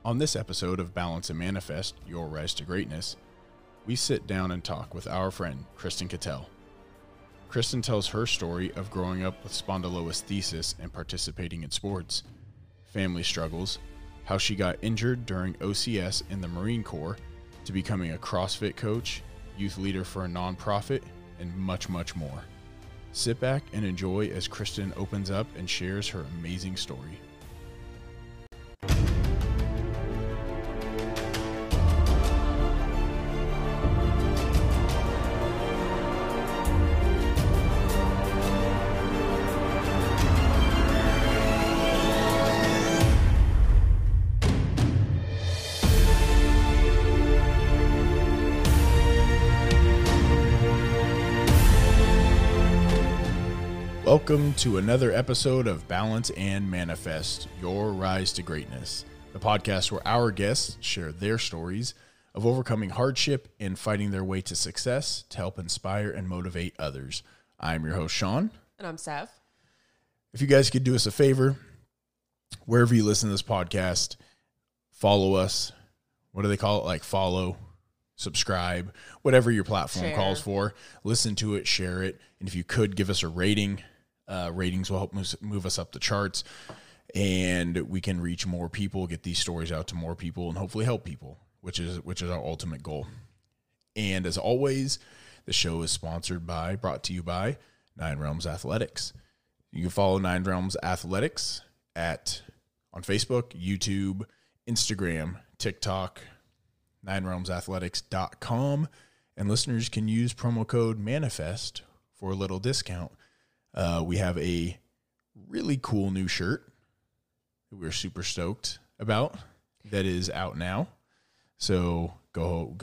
On this episode of Balance and Manifest, Your Rise to Greatness, we sit down and talk with our friend, Kristen Cattell. Kristen tells her story of growing up with spondylolisthesis and participating in sports, family struggles, how she got injured during OCS in the Marine Corps, to becoming a CrossFit coach, youth leader for a nonprofit, and much, much more. Sit back and enjoy as Kristen opens up and shares her amazing story. Welcome to another episode of Balance and Manifest, Your Rise to Greatness, the podcast where our guests share their stories of overcoming hardship and fighting their way to success to help inspire and motivate others. I'm your host, Sean. And I'm Sav. If you guys could do us a favor, wherever you listen to this podcast, follow us. What do they call it? Like follow, subscribe, whatever your platform calls for. Listen to it, share it. And if you could, give us a rating. Ratings will help move us up the charts, and we can reach more people, get these stories out to more people, and hopefully help people, which is our ultimate goal. And as always, the show is brought to you by Nine Realms Athletics. You can follow Nine Realms Athletics on Facebook, YouTube, Instagram, TikTok, ninerealmsathletics.com, and listeners can use promo code MANIFEST for a little discount. We have a really cool new shirt that we're super stoked about that is out now. So go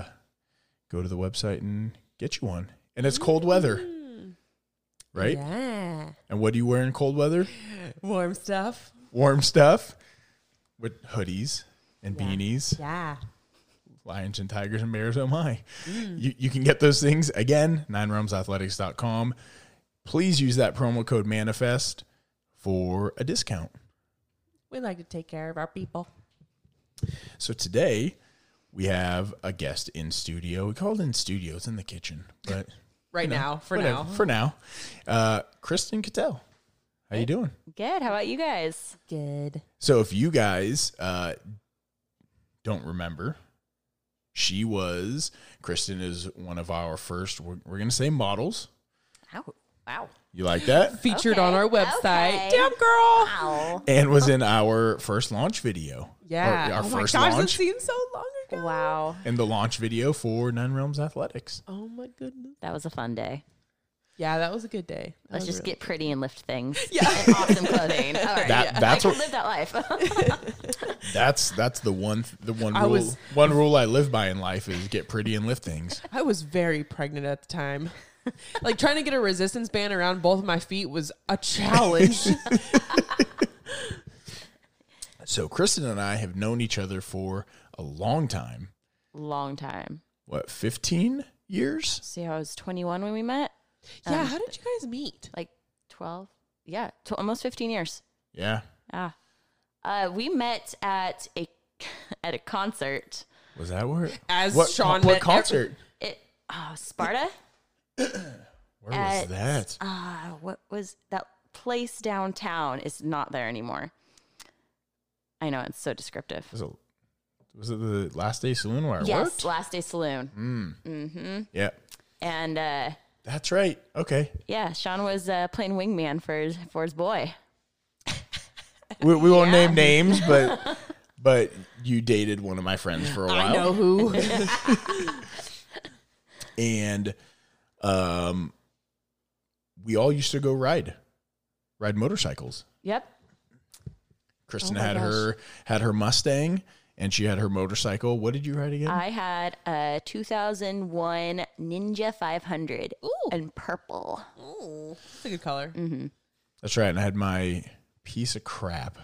to the website and get you one. And it's cold weather, right? Yeah. And what do you wear in cold weather? Warm stuff. Warm stuff with hoodies and beanies. Yeah. Lions and tigers and bears, oh my. You can get those things, again, ninerealmsathletics.com. Please use that promo code MANIFEST for a discount. We like to take care of our people. So today we have a guest in studio. We call it in studio. It's in the kitchen, but For now, Kristen Cattell. How you doing? Good. How about you guys? Good. So if you guys don't remember, Kristen is one of our first, we're going to say models. Ow. Wow. You like that? Featured Okay, on our website. okay. Damn, girl. Wow. And was in our first launch video. Yeah. Or our oh first my gosh, that launch. seems so long ago. Wow. And the launch video for Nine Realms Athletics. Oh my goodness. That was a fun day. Yeah, that was a good day. Let's just get pretty and lift things. Yeah. And awesome clothing. All right. That's I what can live that life. that's the one I rule I live by in life is get pretty and lift things. I was very pregnant at the time. Like trying to get a resistance band around both of my feet was a challenge. So Kristen and I have known each other for a long time. Long time. What, 15 years? See, I was 21 when we met. Yeah, how did you guys meet? Like 12. Yeah. Almost 15 years. Yeah. Ah. We met at a concert. Was that where? Sean what met concert? Sparta. Where was that? What was that place downtown? Is not there anymore. I know, it's so descriptive. Was it the Last Day Saloon where I Yes, worked? Last Day Saloon. Mm-hmm. Yeah. And That's right. Okay. yeah, Sean was playing wingman for his boy. We won't name names, but you dated one of my friends for a while. I know who. And we all used to go ride motorcycles. Yep. Kristen Oh my had her Mustang, and she had her motorcycle. What did you ride again? I had a 2001 Ninja 500 in purple. Ooh, that's a good color. Mm-hmm. That's right. And I had my piece of crap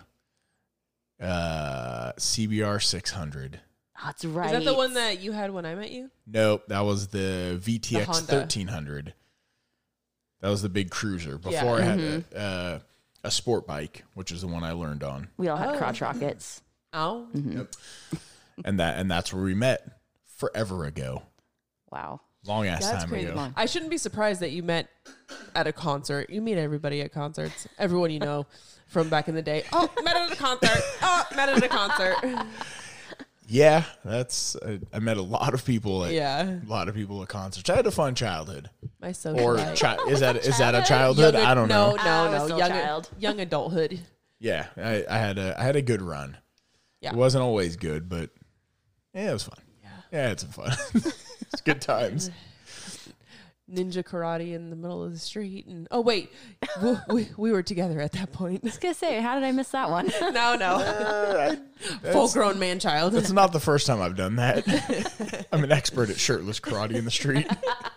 CBR 600. That's right. Is that the one that you had when I met you? Nope, that was the VTX Honda. 1300. That was the big cruiser. Before I had a sport bike, which is the one I learned on. We all had crotch rockets. Oh. Yep. And that's where we met forever ago. Wow. Long ass That's time crazy. ago. I shouldn't be surprised that you met at a concert. You meet everybody at concerts. Everyone you know from back in the day. Oh, met at a concert. Oh, met at a concert. Yeah, I met a lot of people at concerts. I had a fun childhood. My social Or life. is that a childhood? I don't know. I was still a Young, child. young adulthood. Yeah, I had a good run. Yeah. It wasn't always good, but yeah, it was fun. Yeah, I had some fun. It's good times. Ninja karate in the middle of the street. And oh, wait, we were together at that point. I was going to say, how did I miss that one? No. Full-grown man-child. That's not the first time I've done that. I'm an expert at shirtless karate in the street.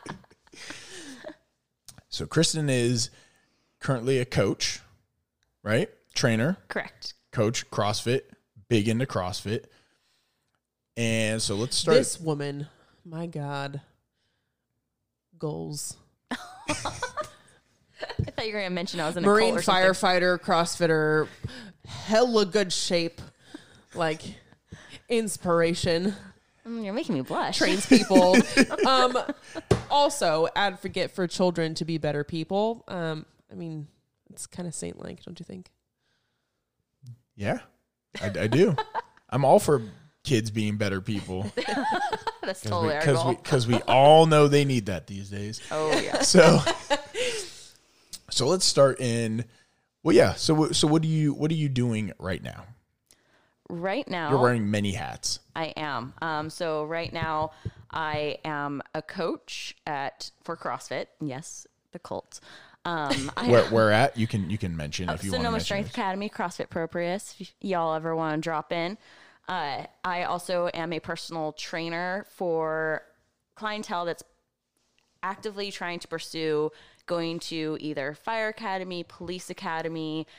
So Kristen is currently a coach, right? Trainer, Correct. coach, CrossFit, big into CrossFit. And so let's start. This woman, my God. Goals. I thought you were going to mention I was in a Marine cult or something. firefighter, CrossFitter, hella good shape, like inspiration, You're making me blush. trains people. Also, advocate for children to be better people. I mean, it's kind of saint-like, don't you think? Yeah, I do. I'm all for kids being better people. That's totally our goal. Because we all know they need that these days. Oh, yeah. So let's start in. Well, yeah. So what are you doing right now? Right now, You're wearing many hats. I am. So right now, I am a coach for CrossFit. Yes, the cult. Where at? You can mention if you want to Sonoma mention Strength it. Academy, CrossFit Pro Prius. If y'all ever want to drop in. I also am a personal trainer for clientele that's actively trying to pursue going to either fire academy, police academy,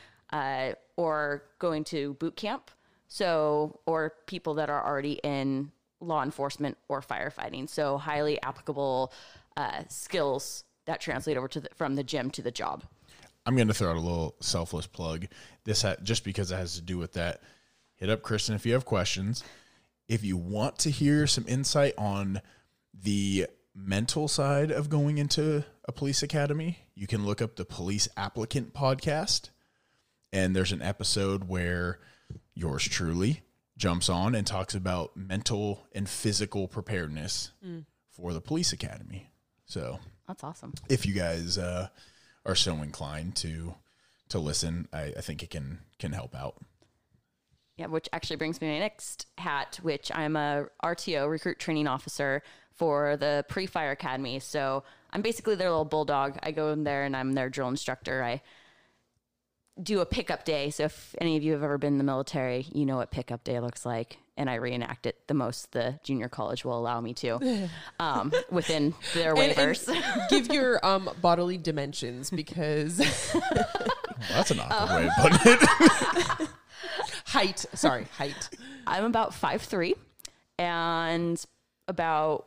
or going to boot camp. So, or people that are already in law enforcement or firefighting. So highly applicable skills that translate over from the gym to the job. I'm going to throw out a little selfless plug. Just because it has to do with that. Hit up Kristen if you have questions. If you want to hear some insight on the mental side of going into a police academy, you can look up the Police Applicant Podcast. And there's an episode where yours truly jumps on and talks about mental and physical preparedness for the police academy. So That's awesome. if you guys are so inclined to listen, I think it can help out. Yeah, which actually brings me to my next hat, which I'm a RTO, recruit training officer for the pre-fire academy. So I'm basically their little bulldog. I go in there and I'm their drill instructor. I do a pickup day. So if any of you have ever been in the military, you know what pickup day looks like. And I reenact it the most the junior college will allow me to within their waivers. And give your bodily dimensions because Well, that's an awkward way of putting it. height. I'm about 5'3" and about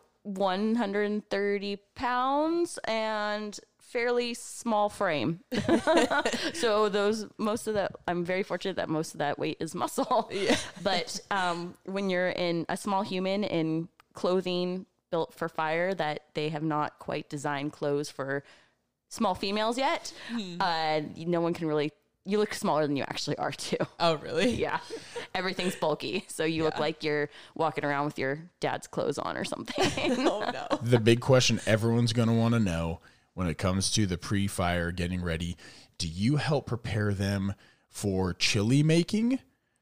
130 pounds and fairly small frame. So I'm very fortunate that most of that weight is muscle. Yeah. But when you're in a small human in clothing built for fire that they have not quite designed clothes for small females yet, no one can really, you look smaller than you actually are too. Oh, really? Yeah. Everything's bulky. So you look like you're walking around with your dad's clothes on or something. Oh, no. The big question everyone's going to want to know when it comes to the pre-fire getting ready, do you help prepare them for chili making?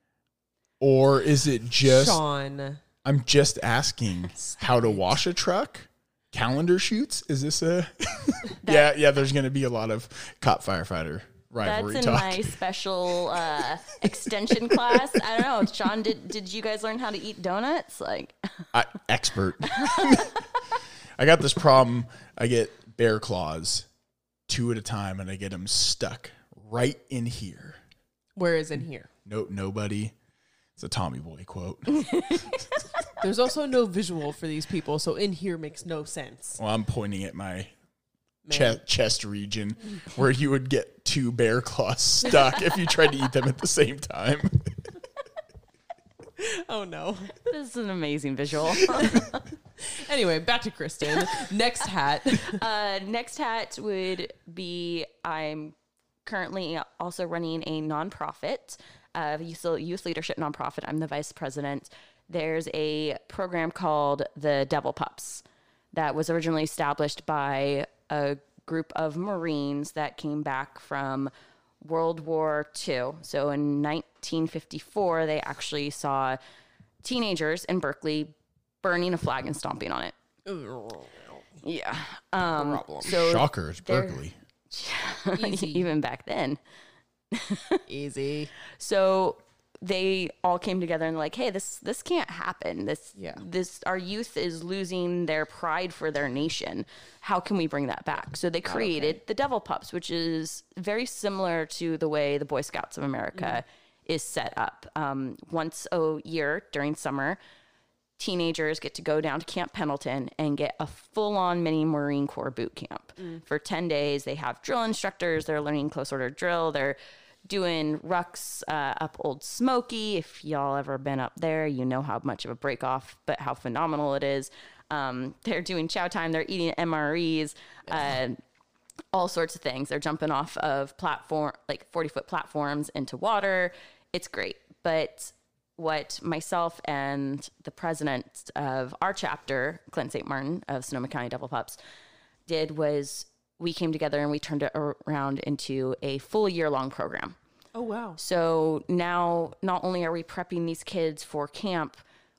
Or is it just, Sean. I'm just asking how to wash a truck? Calendar shoots? Is this yeah, there's going to be a lot of cop firefighter rivalry That's in talk. my special extension class. I don't know, Sean. Did you guys learn how to eat donuts? Like, Expert. I got this problem. I get bear claws 2 at a time, and I get them stuck right in here. Where is in here? Nobody. It's a Tommy Boy quote. There's also no visual for these people, so in here makes no sense. Well, I'm pointing at my chest region where you would get 2 bear claws stuck if you tried to eat them at the same time. Oh no. This is an amazing visual. Anyway, back to Kristen. Next hat. Next hat would be, I'm currently also running a nonprofit, youth leadership nonprofit. I'm the vice president. There's a program called the Devil Pups that was originally established by a group of Marines that came back from World War II. So in 1954, they actually saw teenagers in Berkeley burning a flag and stomping on it. Yeah. So Shocker, it's Berkeley. even back then. Easy. So they all came together and like, hey, this can't happen. Our youth is losing their pride for their nation. How can we bring that back? So they created the Devil Pups, which is very similar to the way the Boy Scouts of America is set up. Once a year during summer, teenagers get to go down to Camp Pendleton and get a full-on mini Marine Corps boot camp. For 10 days. They have drill instructors. They're learning close order drill. They're doing rucks up Old Smoky. If y'all ever been up there, you know how much of a break off, but how phenomenal it is. They're doing chow time. They're eating MREs, all sorts of things. They're jumping off of 40-foot platforms into water. It's great. But what myself and the president of our chapter, Clint St. Martin of Sonoma County Devil Pups, did was we came together and we turned it around into a full year-long program. Oh, wow. So now not only are we prepping these kids for camp,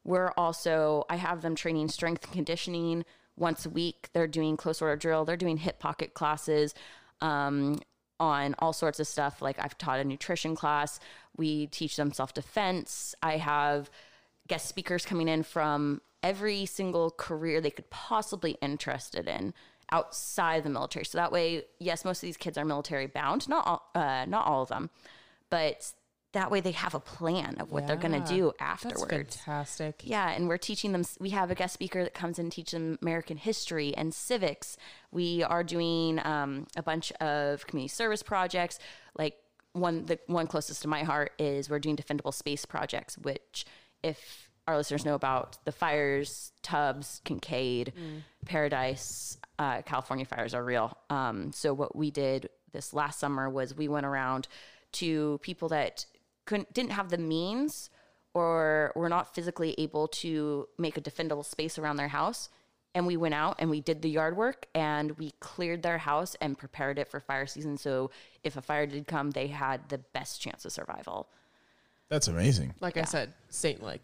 I have them training strength and conditioning once a week. They're doing close order drill. They're doing hip pocket classes on all sorts of stuff. Like I've taught a nutrition class. We teach them self-defense. I have guest speakers coming in from every single career they could possibly be interested in outside the military. So that way, yes, most of these kids are military bound, not all of them, but that way they have a plan of what they're going to do afterwards. That's fantastic. Yeah. And we're teaching them, we have a guest speaker that comes in and teaches them American history and civics. We are doing a bunch of community service projects. Like the one closest to my heart is we're doing defendable space projects, which if our listeners know about the fires, Tubbs, Kincaid, Paradise, California fires are real. So what we did this last summer was we went around to people that didn't have the means or were not physically able to make a defendable space around their house. And we went out and we did the yard work and we cleared their house and prepared it for fire season. So if a fire did come, they had the best chance of survival. That's amazing. Like I said, saint-like.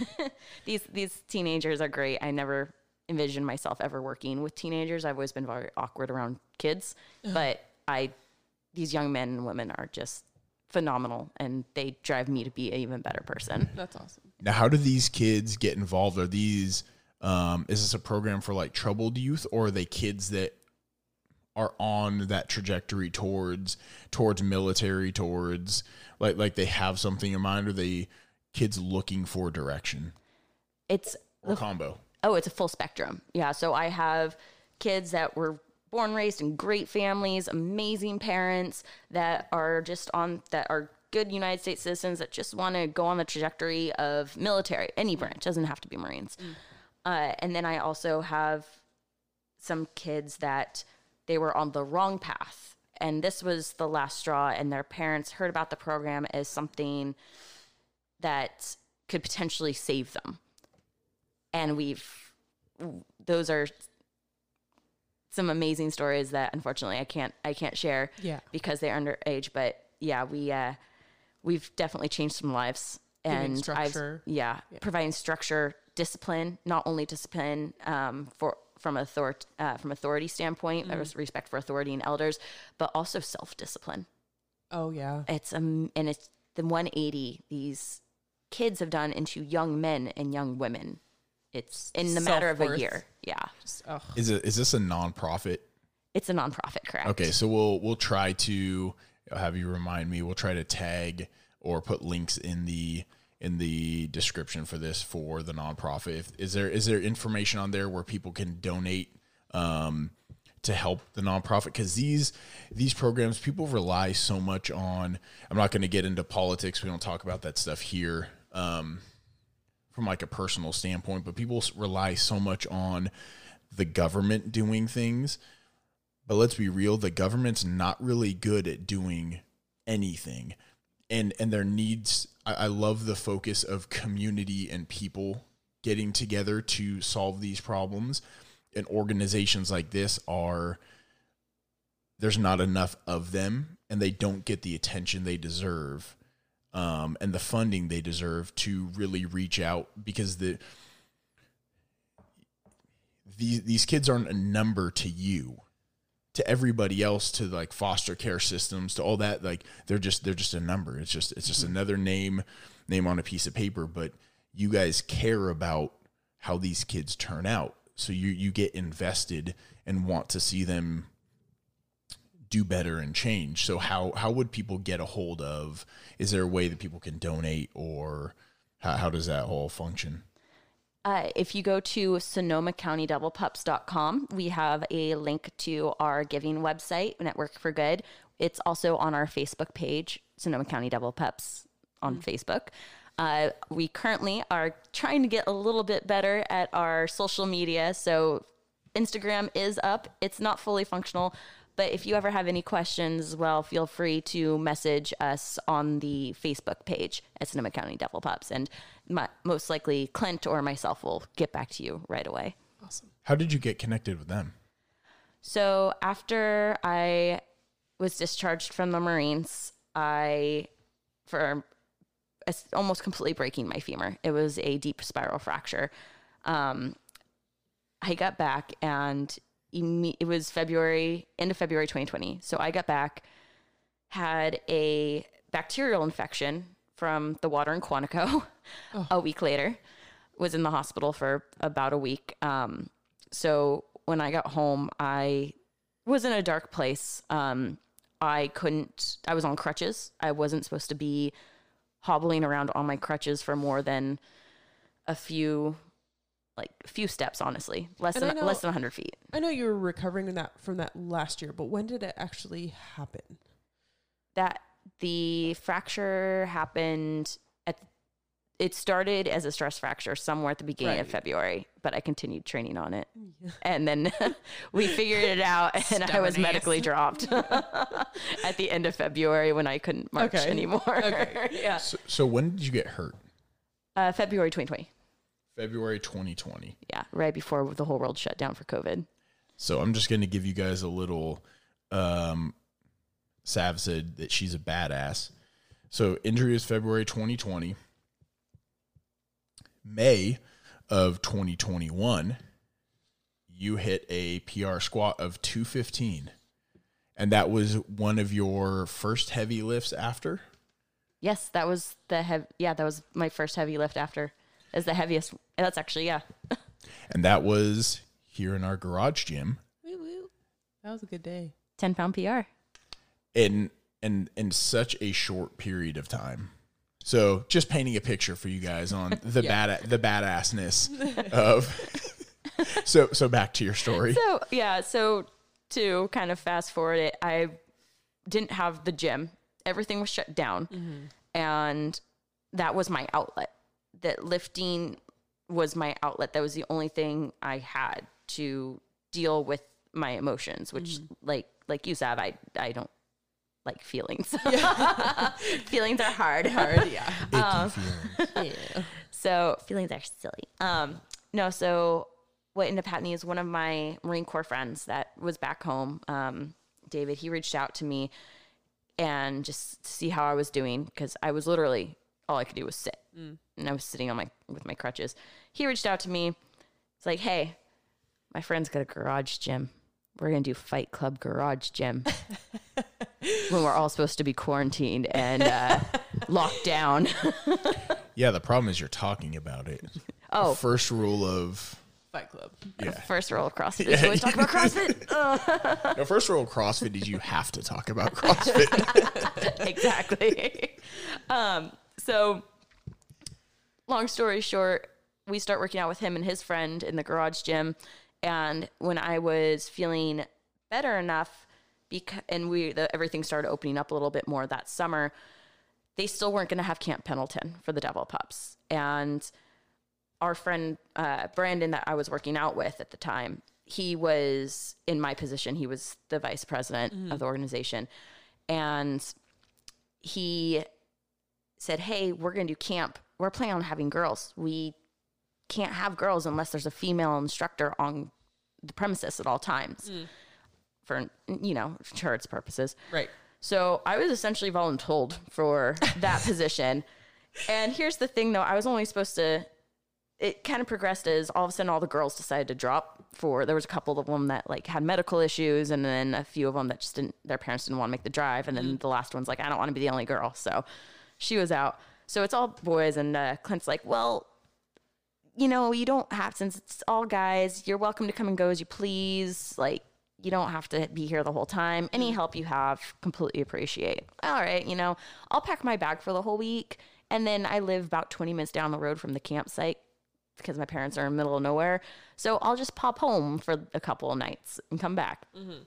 These teenagers are great. I never envisioned myself ever working with teenagers. I've always been very awkward around kids, but these young men and women are just phenomenal and they drive me to be an even better person. That's awesome. Now, how do these kids get involved? Are these, is this a program for like troubled youth, or are they kids that are on that trajectory towards military, towards like they have something in mind? Or are they kids looking for direction? It's a combo. Oh, it's a full spectrum. Yeah. So I have kids that were born, raised in great families, amazing parents that are good United States citizens that just want to go on the trajectory of military, any branch, doesn't have to be Marines. And then I also have some kids that they were on the wrong path. And this was the last straw, and their parents heard about the program as something that could potentially save them. And those are some amazing stories that unfortunately I can't share because they're underage. But yeah, we've definitely changed some lives. And providing structure, discipline, not only discipline from authority standpoint, respect for authority and elders, but also self-discipline. Oh yeah. It's the 180 these kids have done into young men and young women. It's in the matter of a year. Yeah. Is this a nonprofit? It's a nonprofit, correct? Okay, so we'll try to have you remind me. We'll try to tag or put links in the description for this for the nonprofit. Is there information on there where people can donate to help the nonprofit? Because these programs, people rely so much on. I'm not going to get into politics. We don't talk about that stuff here. from like a personal standpoint, but people rely so much on the government doing things. But let's be real, the government's not really good at doing anything. And there needs, I love the focus of community and people getting together to solve these problems. And organizations like this there's not enough of them, and they don't get the attention they deserve, and the funding they deserve to really reach out, because these kids aren't a number to you. To everybody else, to like foster care systems, to all that, like they're just a number. It's just another name on a piece of paper. But you guys care about how these kids turn out, so you get invested and want to see them do better and change. So how would people get a hold of? Is there a way that people can donate, or how does that whole function? If you go to SonomaCountyDevilPups.com, we have a link to our giving website, Network for Good. It's also on our Facebook page, Sonoma County Devil Pups on Facebook. We currently are trying to get a little bit better at our social media. So Instagram is up. It's not fully functional, but if you ever have any questions as well, feel free to message us on the Facebook page at Sonoma County Devil Pups. And most likely Clint or myself will get back to you right away. Awesome. How did you get connected with them? So after I was discharged from the Marines, for almost completely breaking my femur. It was a deep spiral fracture. I got back, and it was end of February 2020. So I got back, had a bacterial infection from the water in Quantico. A week later, was in the hospital for about a week. So when I got home, I was in a dark place. I was on crutches. I wasn't supposed to be hobbling around on my crutches for more than a few steps, honestly, less than 100 feet. I know you were recovering from that last year, but when did it actually happen? That the fracture happened it started as a stress fracture somewhere at the beginning of February, but I continued training on it. Yeah. And then we figured it out, and I was medically dropped at the end of February when I couldn't march anymore. Okay. Yeah. So when did you get hurt? February 2020. February 2020. Yeah, right before the whole world shut down for COVID. So I'm just going to give you guys a little, Sav said that she's a badass. So injury is February 2020. May of 2021, you hit a PR squat of 215. And that was one of your first heavy lifts after? Yes, that was that was my first heavy lift after. As the heaviest. That's actually, yeah. And that was here in our garage gym. Woo woo. That was a good day. 10-pound PR. In such a short period of time. So just painting a picture for you guys on the badassness of. So back to your story. So to kind of fast forward it, I didn't have the gym. Everything was shut down, and that was my outlet. That lifting was my outlet. That was the only thing I had to deal with my emotions, which like you said, I don't like feelings. Yeah. Feelings are hard. Yeah. Feelings. Yeah. So feelings are silly. So what ended up happening is one of my Marine Corps friends that was back home, David, he reached out to me and just to see how I was doing, because I was literally, all I could do was sit. And I was sitting with my crutches. He reached out to me. It's like, hey, my friend's got a garage gym. We're going to do Fight Club Garage Gym when we're all supposed to be quarantined and locked down. Yeah, the problem is you're talking about it. Oh. The first rule of Fight Club. Yeah. First rule of CrossFit. Yeah. Always talk about CrossFit. No, first rule of CrossFit is you have to talk about CrossFit. Exactly. So long story short, we start working out with him and his friend in the garage gym. And when I was feeling better enough, everything started opening up a little bit more that summer, they still weren't going to have Camp Pendleton for the Devil Pups. And our friend Brandon that I was working out with at the time, he was in my position. He was the vice president of the organization. And he said, hey, we're going to do camp. We're planning on having girls. We can't have girls unless there's a female instructor on the premises at all times for, insurance purposes. Right. So I was essentially voluntold for that position. And here's the thing, though. I was only supposed to, it kind of progressed as all of a sudden all the girls decided to drop there was a couple of them that like had medical issues, and then a few of them that just their parents didn't want to make the drive. And then the last one's like, I don't want to be the only girl. So she was out. So it's all boys. And Clint's like, well, you don't have, since it's all guys, you're welcome to come and go as you please. Like, you don't have to be here the whole time. Any help you have, completely appreciate. All right, I'll pack my bag for the whole week. And then I live about 20 minutes down the road from the campsite because my parents are in the middle of nowhere. So I'll just pop home for a couple of nights and come back.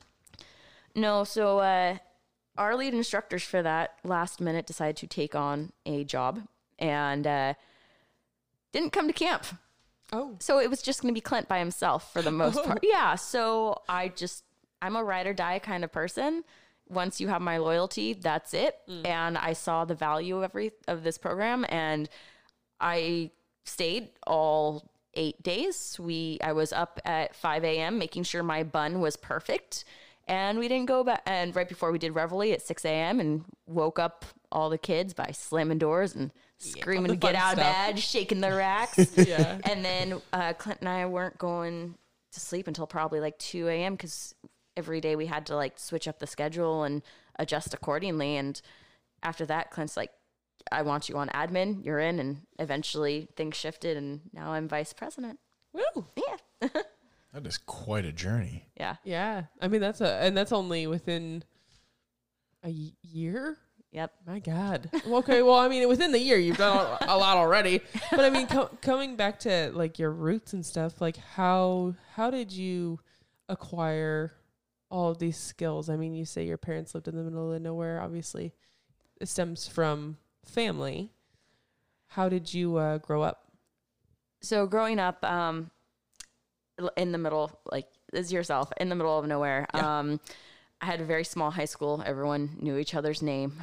No, so our lead instructors for that last minute decided to take on a job and didn't come to camp. Oh. So it was just going to be Clint by himself for the most part. Yeah, so I'm a ride or die kind of person. Once you have my loyalty, that's it. And I saw the value of this program, and I stayed all 8 days. I was up at 5 a.m. making sure my bun was perfect, and we didn't go back. And right before we did Reveille at 6 a.m. and woke up all the kids by slamming doors and screaming to get out of bed, shaking the racks. Yeah. And then Clint and I weren't going to sleep until probably like 2 a.m. because every day we had to like switch up the schedule and adjust accordingly. And after that, Clint's like, I want you on admin, you're in. And eventually things shifted, and now I'm vice president. Woo. Yeah. That is quite a journey. Yeah. Yeah. I mean, that's only within a year. Yep. My God. Okay. Well, I mean, within the year, you've done a lot already. But I mean, coming back to like your roots and stuff, like how did you acquire all of these skills? I mean, you say your parents lived in the middle of nowhere. Obviously, it stems from family. How did you grow up? So growing up in the middle, like as yourself, in the middle of nowhere, Yeah. I had a very small high school. Everyone knew each other's name.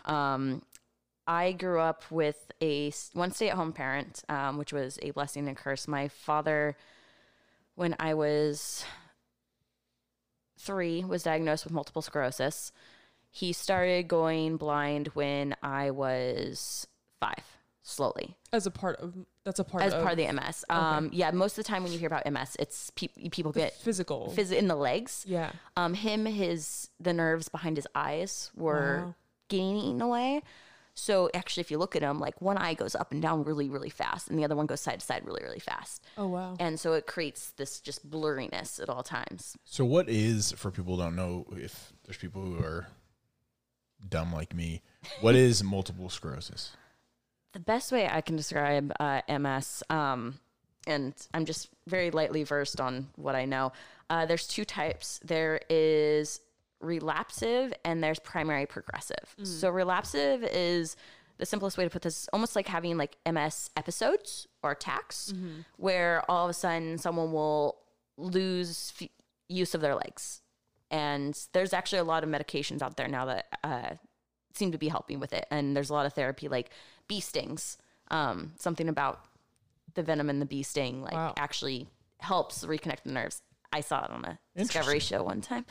I grew up with one stay-at-home parent, which was a blessing and a curse. My father, when I was 3, was diagnosed with multiple sclerosis. He started going blind when I was 5, slowly. That's a part of the MS. Okay. Yeah, most of the time when you hear about MS, it's people get physical in the legs. Yeah. The nerves behind his eyes were Wow. getting eaten away. So actually, if you look at him, like one eye goes up and down really, really fast, and the other one goes side to side really, really fast. Oh, wow. And so it creates this just blurriness at all times. So what is, for people who don't know, if there's people who are dumb like me, what is multiple sclerosis? The best way I can describe MS, and I'm just very lightly versed on what I know, there's 2 types. There is relapsive and there's primary progressive. So relapsive is the simplest way to put this, almost like having like MS episodes or attacks, where all of a sudden someone will lose use of their legs. And there's actually a lot of medications out there now that seem to be helping with it. And there's a lot of therapy like bee stings. Something about the venom in the bee sting actually helps reconnect the nerves. I saw it on a Discovery show one time.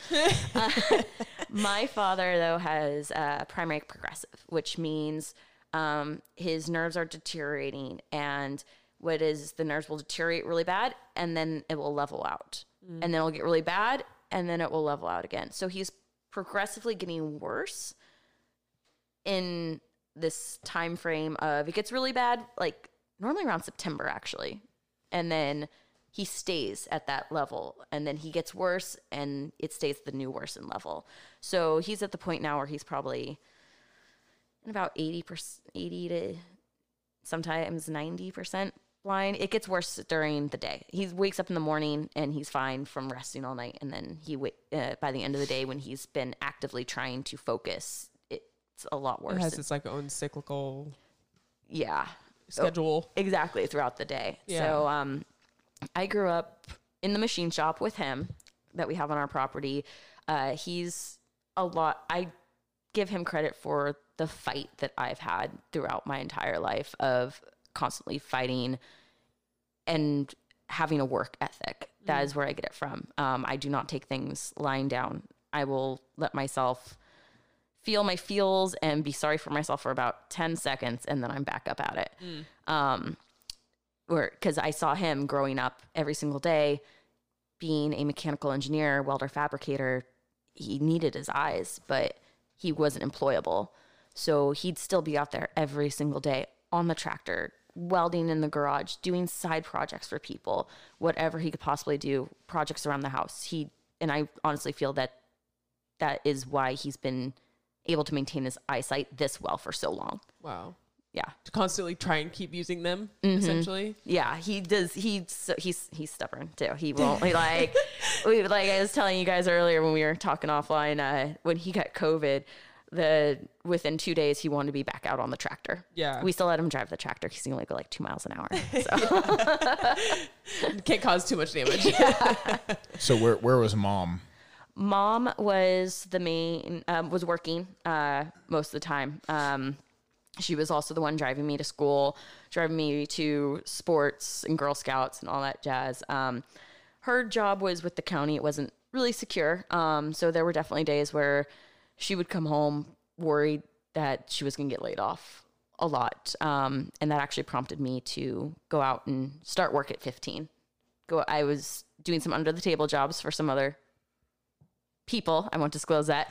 My father, though, has primary progressive, which means his nerves are deteriorating. And the nerves will deteriorate really bad, and then it will level out. And then it'll get really bad, and then it will level out again. So he's progressively getting worse in this time frame of, it gets really bad, like normally around September, actually. And then he stays at that level, and then he gets worse, and it stays at the new worsened level. So he's at the point now where he's probably in about 80% to sometimes 90% blind. It gets worse during the day. He wakes up in the morning and he's fine from resting all night, and then by the end of the day, when he's been actively trying to focus, it's a lot worse. It has its like own cyclical. Yeah. schedule. Exactly, throughout the day. Yeah. So I grew up in the machine shop with him that we have on our property. He's I give him credit for the fight that I've had throughout my entire life of constantly fighting and having a work ethic. That is where I get it from. I do not take things lying down. I will let myself feel my feels and be sorry for myself for about 10 seconds, and then I'm back up at it. Because I saw him growing up every single day, being a mechanical engineer, welder, fabricator. He needed his eyes, but he wasn't employable. So he'd still be out there every single day on the tractor, welding in the garage, doing side projects for people, whatever he could possibly do, projects around the house. And I honestly feel that is why he's been able to maintain his eyesight this well for so long. Wow. Yeah. To constantly try and keep using them, essentially. Yeah, he does. He's stubborn too. He won't like I was telling you guys earlier when we were talking offline, when he got COVID, within 2 days he wanted to be back out on the tractor. Yeah. We still let him drive the tractor. He can only go like 2 miles an hour. So Can't cause too much damage. So where was mom? Mom was was working most of the time. She was also the one driving me to school, driving me to sports and Girl Scouts and all that jazz. Her job was with the county. It wasn't really secure. So there were definitely days where she would come home worried that she was going to get laid off a lot. And that actually prompted me to go out and start work at 15. I was doing some under the table jobs for some other people. I won't disclose that.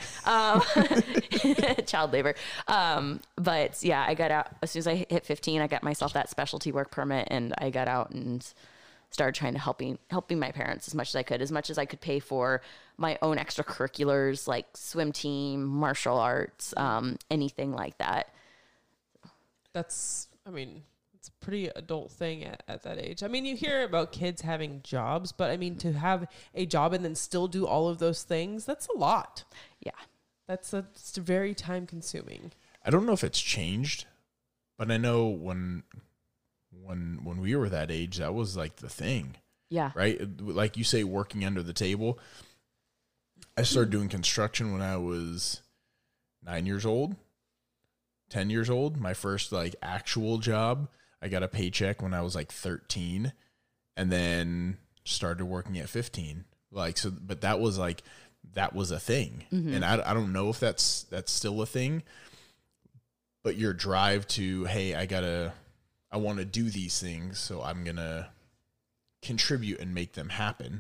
Child labor. But yeah, I got out as soon as I hit 15. I got myself that specialty work permit, and I got out and started trying to helping my parents as much as I could pay for my own extracurriculars like swim team, martial arts, anything like that. It's a pretty adult thing at that age. I mean, you hear about kids having jobs, but I mean, to have a job and then still do all of those things, that's a lot. Yeah. It's very time consuming. I don't know if it's changed, but I know when we were that age, that was like the thing. Yeah. Right? Like you say, working under the table. I started doing construction when I was 9 years old, 10 years old. My first like actual job, I got a paycheck when I was like 13, and then started working at 15. Like, so, but that was a thing. And I don't know if that's still a thing, but your drive to, hey, I want to do these things, so I'm going to contribute and make them happen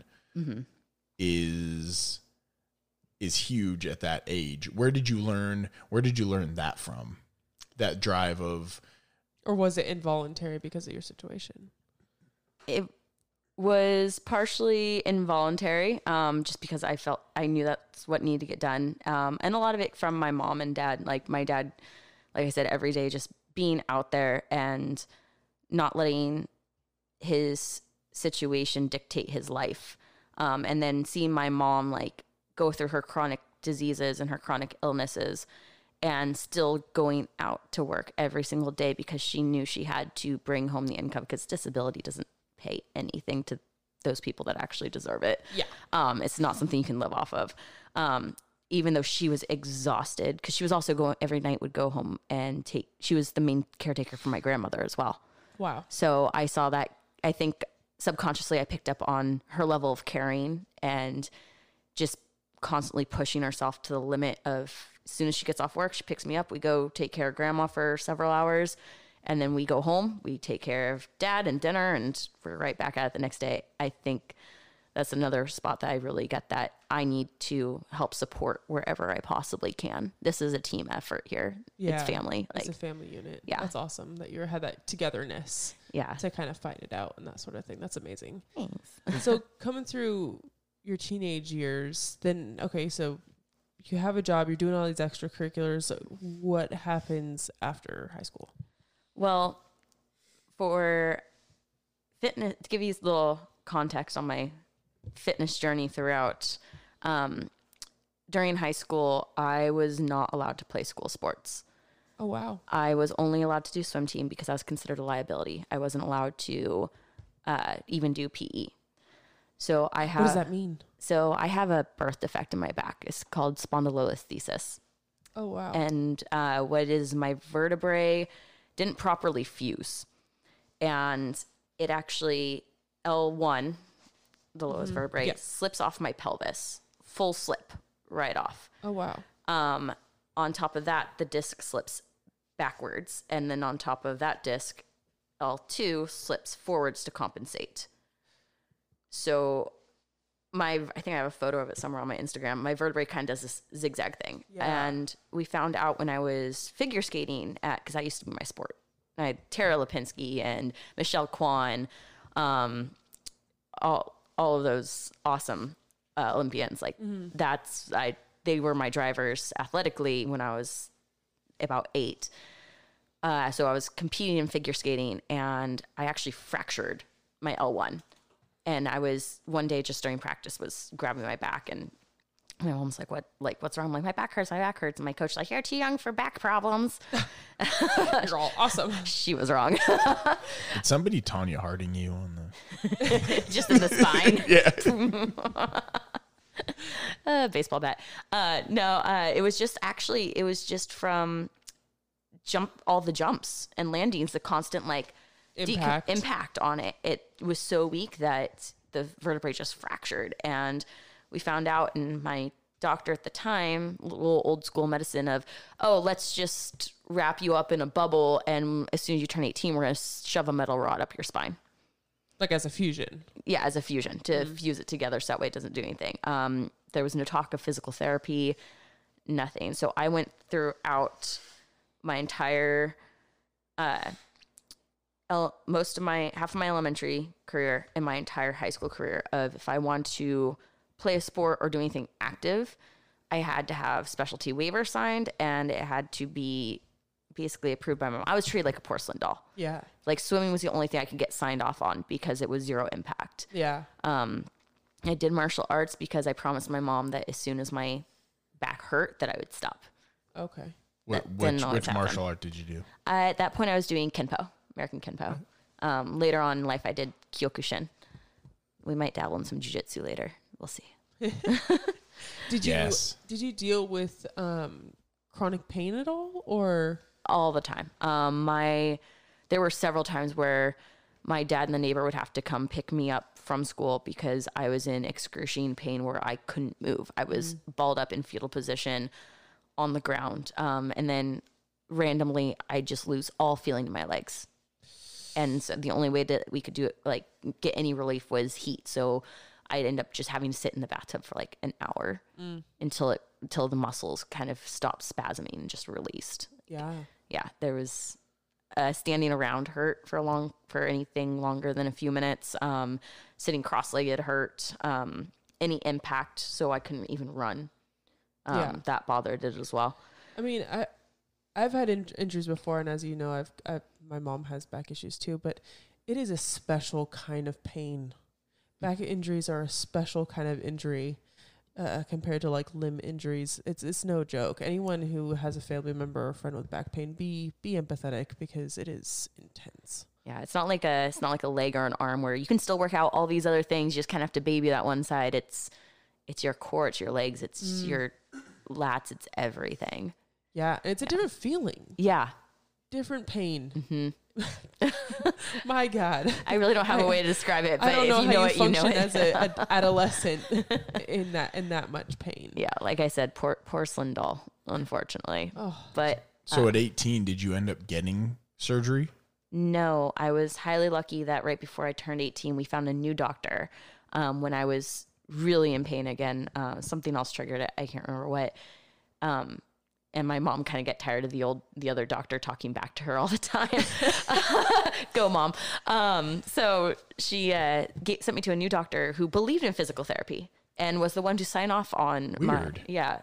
is huge at that age. Where did you learn that from? That drive of, or was it involuntary because of your situation? It was partially involuntary, just because I knew that's what needed to get done. And a lot of it from my mom and dad. Like my dad, like I said, every day just being out there and not letting his situation dictate his life. And then seeing my mom like go through her chronic diseases and her chronic illnesses and still going out to work every single day because she knew she had to bring home the income, because disability doesn't pay anything to those people that actually deserve it. Yeah. It's not something you can live off of. Even though she was exhausted, because she was also every night would go home and she was the main caretaker for my grandmother as well. Wow. So I saw that. I think subconsciously I picked up on her level of caring and just constantly pushing herself to the limit of, as soon as she gets off work, she picks me up. We go take care of grandma for several hours, and then we go home. We take care of dad and dinner, and we're right back at it the next day. I think that's another spot that I really got that I need to help support wherever I possibly can. This is a team effort here. Yeah. It's family. It's a family unit. Yeah. That's awesome that you had that togetherness. Yeah. To kind of fight it out and that sort of thing. That's amazing. Thanks. So coming through your teenage years, then, okay, so you have a job, you're doing all these extracurriculars. What happens after high school? Well, for fitness, to give you a little context on my fitness journey throughout, during high school, I was not allowed to play school sports. Oh, wow. I was only allowed to do swim team because I was considered a liability. I wasn't allowed to even do PE. So I have. What does that mean? So I have a birth defect in my back. It's called spondylolisthesis. Oh, wow. And what it is, my vertebrae didn't properly fuse. And it actually, L1, the lowest vertebrae, slips off my pelvis. Full slip right off. Oh, wow. On top of that, the disc slips backwards. And then on top of that disc, L2 slips forwards to compensate. So I think I have a photo of it somewhere on my Instagram. My vertebrae kind of does this zigzag thing. Yeah. And we found out when I was figure skating because I used to be my sport. I had Tara Lipinski and Michelle Kwan, all of those awesome Olympians. Like they were my drivers athletically when I was about 8. So I was competing in figure skating, and I actually fractured my L1. And I was one day just during practice was grabbing my back, and my mom's like, what's wrong? I'm like, my back hurts. And my coach's like, you're too young for back problems. You're all awesome. She was wrong. Did somebody Tanya Harding you on the Just in the spine. Yeah. Baseball bat. No, it was just from all the jumps and landings, the constant impact on it. It was so weak that the vertebrae just fractured. And we found out, and my doctor at the time, a little old school medicine of, let's just wrap you up in a bubble, and as soon as you turn 18, we're going to shove a metal rod up your spine. Like as a fusion. Yeah, as a fusion, to fuse it together so that way it doesn't do anything. There was no talk of physical therapy, nothing. So I went throughout my entire half of my elementary career and my entire high school career of, if I want to play a sport or do anything active, I had to have specialty waiver signed, and it had to be basically approved by my mom. I was treated like a porcelain doll. Yeah. Like swimming was the only thing I could get signed off on because it was zero impact. Yeah. I did martial arts because I promised my mom that as soon as my back hurt that I would stop. Okay. Which martial art did you do? At that point I was doing Kenpo, American Kenpo. Later on in life I did Kyokushin. We might dabble in some jiu-jitsu later. We'll see. Did you deal with chronic pain at all, or? All the time. There were several times where my dad and the neighbor would have to come pick me up from school because I was in excruciating pain where I couldn't move. I was balled up in fetal position on the ground. And then randomly I just lose all feeling in my legs. And so the only way that we could do it, like get any relief, was heat. So I'd end up just having to sit in the bathtub for like an hour until the muscles kind of stopped spasming and just released. Yeah. There was standing around hurt for anything longer than a few minutes. Sitting cross-legged hurt. Any impact, so I couldn't even run. That bothered it as well. I mean, I've had injuries before, and as you know, my mom has back issues too. But it is a special kind of pain. Back injuries are a special kind of injury compared to like limb injuries. It's no joke. Anyone who has a family member or friend with back pain, be empathetic, because it is intense. Yeah, it's not like a leg or an arm where you can still work out all these other things. You just kind of have to baby that one side. It's your core, it's your legs, it's your lats, it's everything. Yeah, and it's a different feeling. Yeah. Different pain. My God. I really don't have a way to describe it, but I don't know if you know it, you know it. as an adolescent in that much pain. Yeah, like I said, porcelain doll, unfortunately. But so at 18, did you end up getting surgery? No, I was highly lucky that right before I turned 18, we found a new doctor. When I was really in pain again, something else triggered it. I can't remember what. And my mom kind of got tired of the other doctor talking back to her all the time. Go, Mom. So she sent me to a new doctor who believed in physical therapy and was the one to sign off on Weird.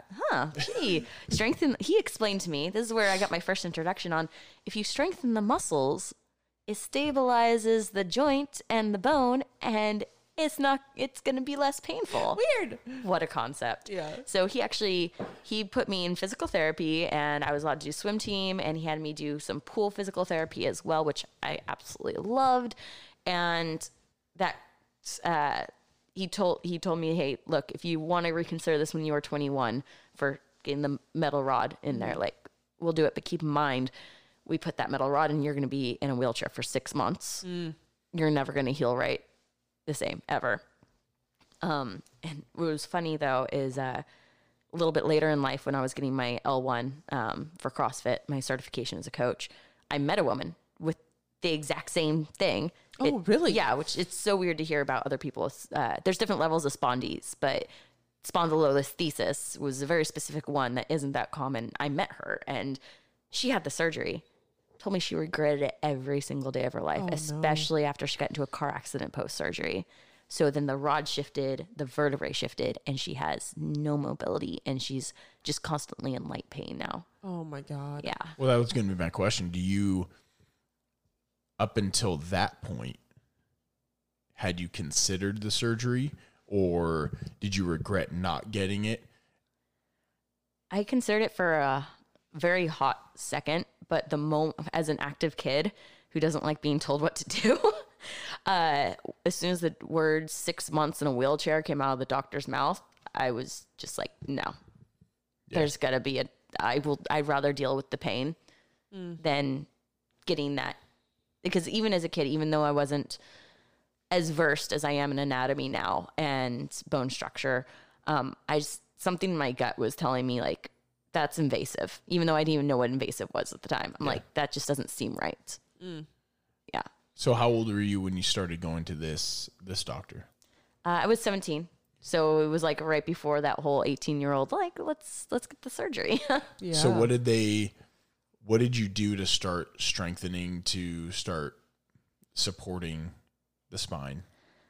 He explained to me, this is where I got my first introduction on, if you strengthen the muscles, it stabilizes the joint and the bone, and it's going to be less painful. Weird. What a concept. Yeah. So he put me in physical therapy, and I was allowed to do swim team, and he had me do some pool physical therapy as well, which I absolutely loved. And that, he told me, hey, look, if you want to reconsider this when you are 21 for getting the metal rod in there, like, we'll do it. But keep in mind, we put that metal rod and you're going to be in a wheelchair for 6 months. You're never going to heal right the same ever. And what was funny though, is, a little bit later in life when I was getting my L1, for CrossFit, my certification as a coach, I met a woman with the exact same thing. Oh, really? Yeah. Which it's so weird to hear about other people. There's different levels of spondies, but spondylolisthesis was a very specific one that isn't that common. I met her and she had the surgery. Told me she regretted it every single day of her life, especially after she got into a car accident post-surgery. So then the rod shifted, the vertebrae shifted, and she has no mobility, and she's just constantly in light pain now. Oh my God. Yeah. Well, that was going to be my question. Do you, up until that point, had you considered the surgery, or did you regret not getting it? I considered it for a very hot second, but as an active kid who doesn't like being told what to do, as soon as the words 6 months in a wheelchair came out of the doctor's mouth, I was just like, no, there's gotta be I'd rather deal with the pain than getting that. Because even as a kid, even though I wasn't as versed as I am in anatomy now and bone structure, something in my gut was telling me like, that's invasive, even though I didn't even know what invasive was at the time. I'm like, that just doesn't seem right. Yeah. So how old were you when you started going to this doctor? I was 17. So it was like right before that whole 18-year-old, like, let's get the surgery. Yeah. So what did you do to start strengthening, to start supporting the spine?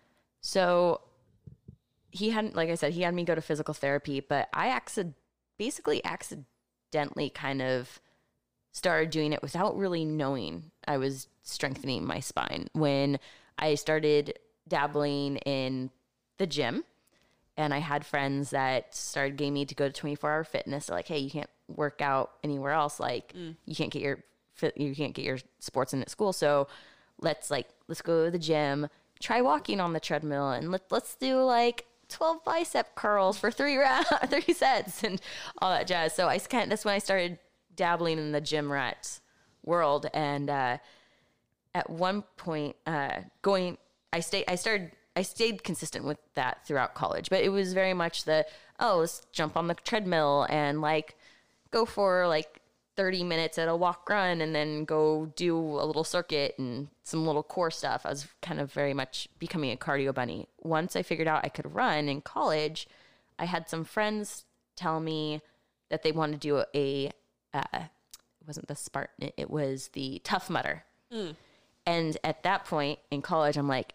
So like I said, he had me go to physical therapy, but I basically accidentally kind of started doing it without really knowing I was strengthening my spine. When I started dabbling in the gym, and I had friends that started getting me to go to 24-hour fitness. They're like, hey, you can't work out anywhere else. Like you can't get your sports in at school. So let's go to the gym, try walking on the treadmill, and let's do like 12 bicep curls for 3 sets and all that jazz. So that's when I started dabbling in the gym rat world. And at one point, I stayed consistent with that throughout college, but it was very much let's jump on the treadmill and like go for like 30 minutes at a walk run and then go do a little circuit and some little core stuff. I was kind of very much becoming a cardio bunny. Once I figured out I could run in college, I had some friends tell me that they wanted to do it wasn't the Spartan, it was the Tough Mudder. And at that point in college, I'm like,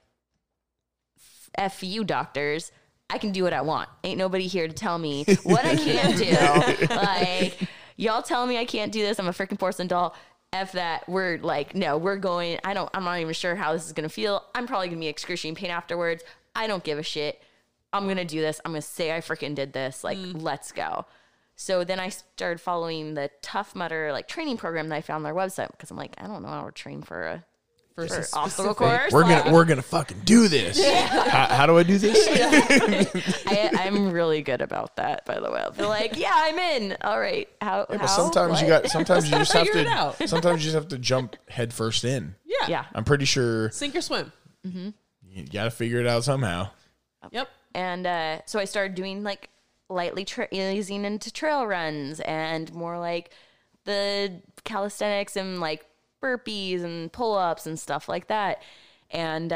F you doctors, I can do what I want. Ain't nobody here to tell me what I can't do. Like, y'all tell me I can't do this, I'm a freaking porcelain doll. F that. We're like, no, we're going. I'm not even sure how this is going to feel. I'm probably going to be excruciating pain afterwards. I don't give a shit. I'm going to do this. I'm going to say I freaking did this. Like, let's go. So then I started following the Tough Mudder like training program that I found on their website, because I'm like, I don't know how to train for obstacle course. We're gonna fucking do this. How do I do this? I'm really good about that, by the way. I'll be like, yeah, I'm in. All right. How? But sometimes you just have to jump head first in. Yeah. Yeah. I'm pretty sure Sink or swim. you got to figure it out somehow. Yep. And so I started doing like lightly easing into trail runs and more like the calisthenics and like burpees and pull-ups and stuff like that. And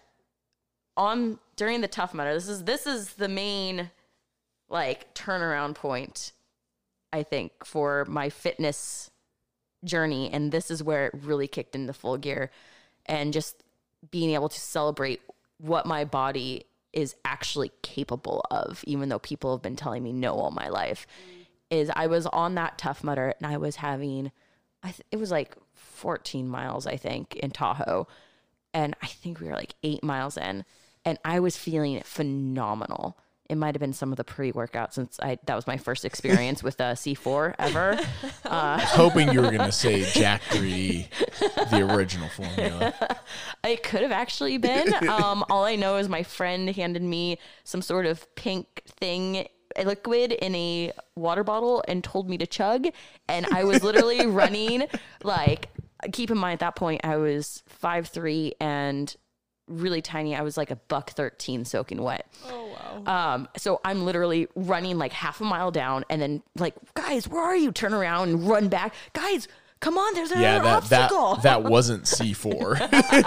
during the Tough Mudder, this is the main like turnaround point, I think, for my fitness journey. And this is where it really kicked into full gear, and just being able to celebrate what my body is actually capable of, even though people have been telling me no all my life. Is I was on that Tough Mudder and I was having, it was like 14 miles, I think, in Tahoe. And I think we were like 8 miles in. and I was feeling phenomenal. It might have been some of the pre-workout since that was my first experience with C4 ever. I was hoping you were going to say Jack 3D, the original formula. It could have actually been. All I know is my friend handed me some sort of pink thing, a liquid in a water bottle, and told me to chug. And I was literally running, like, keep in mind at that point I was 5'3" and really tiny. I was like $113 soaking wet. Oh, wow. So I'm literally running like half a mile down, and then like, guys, where are you? Turn around and run back. Guys, come on, there's another obstacle. That wasn't C4.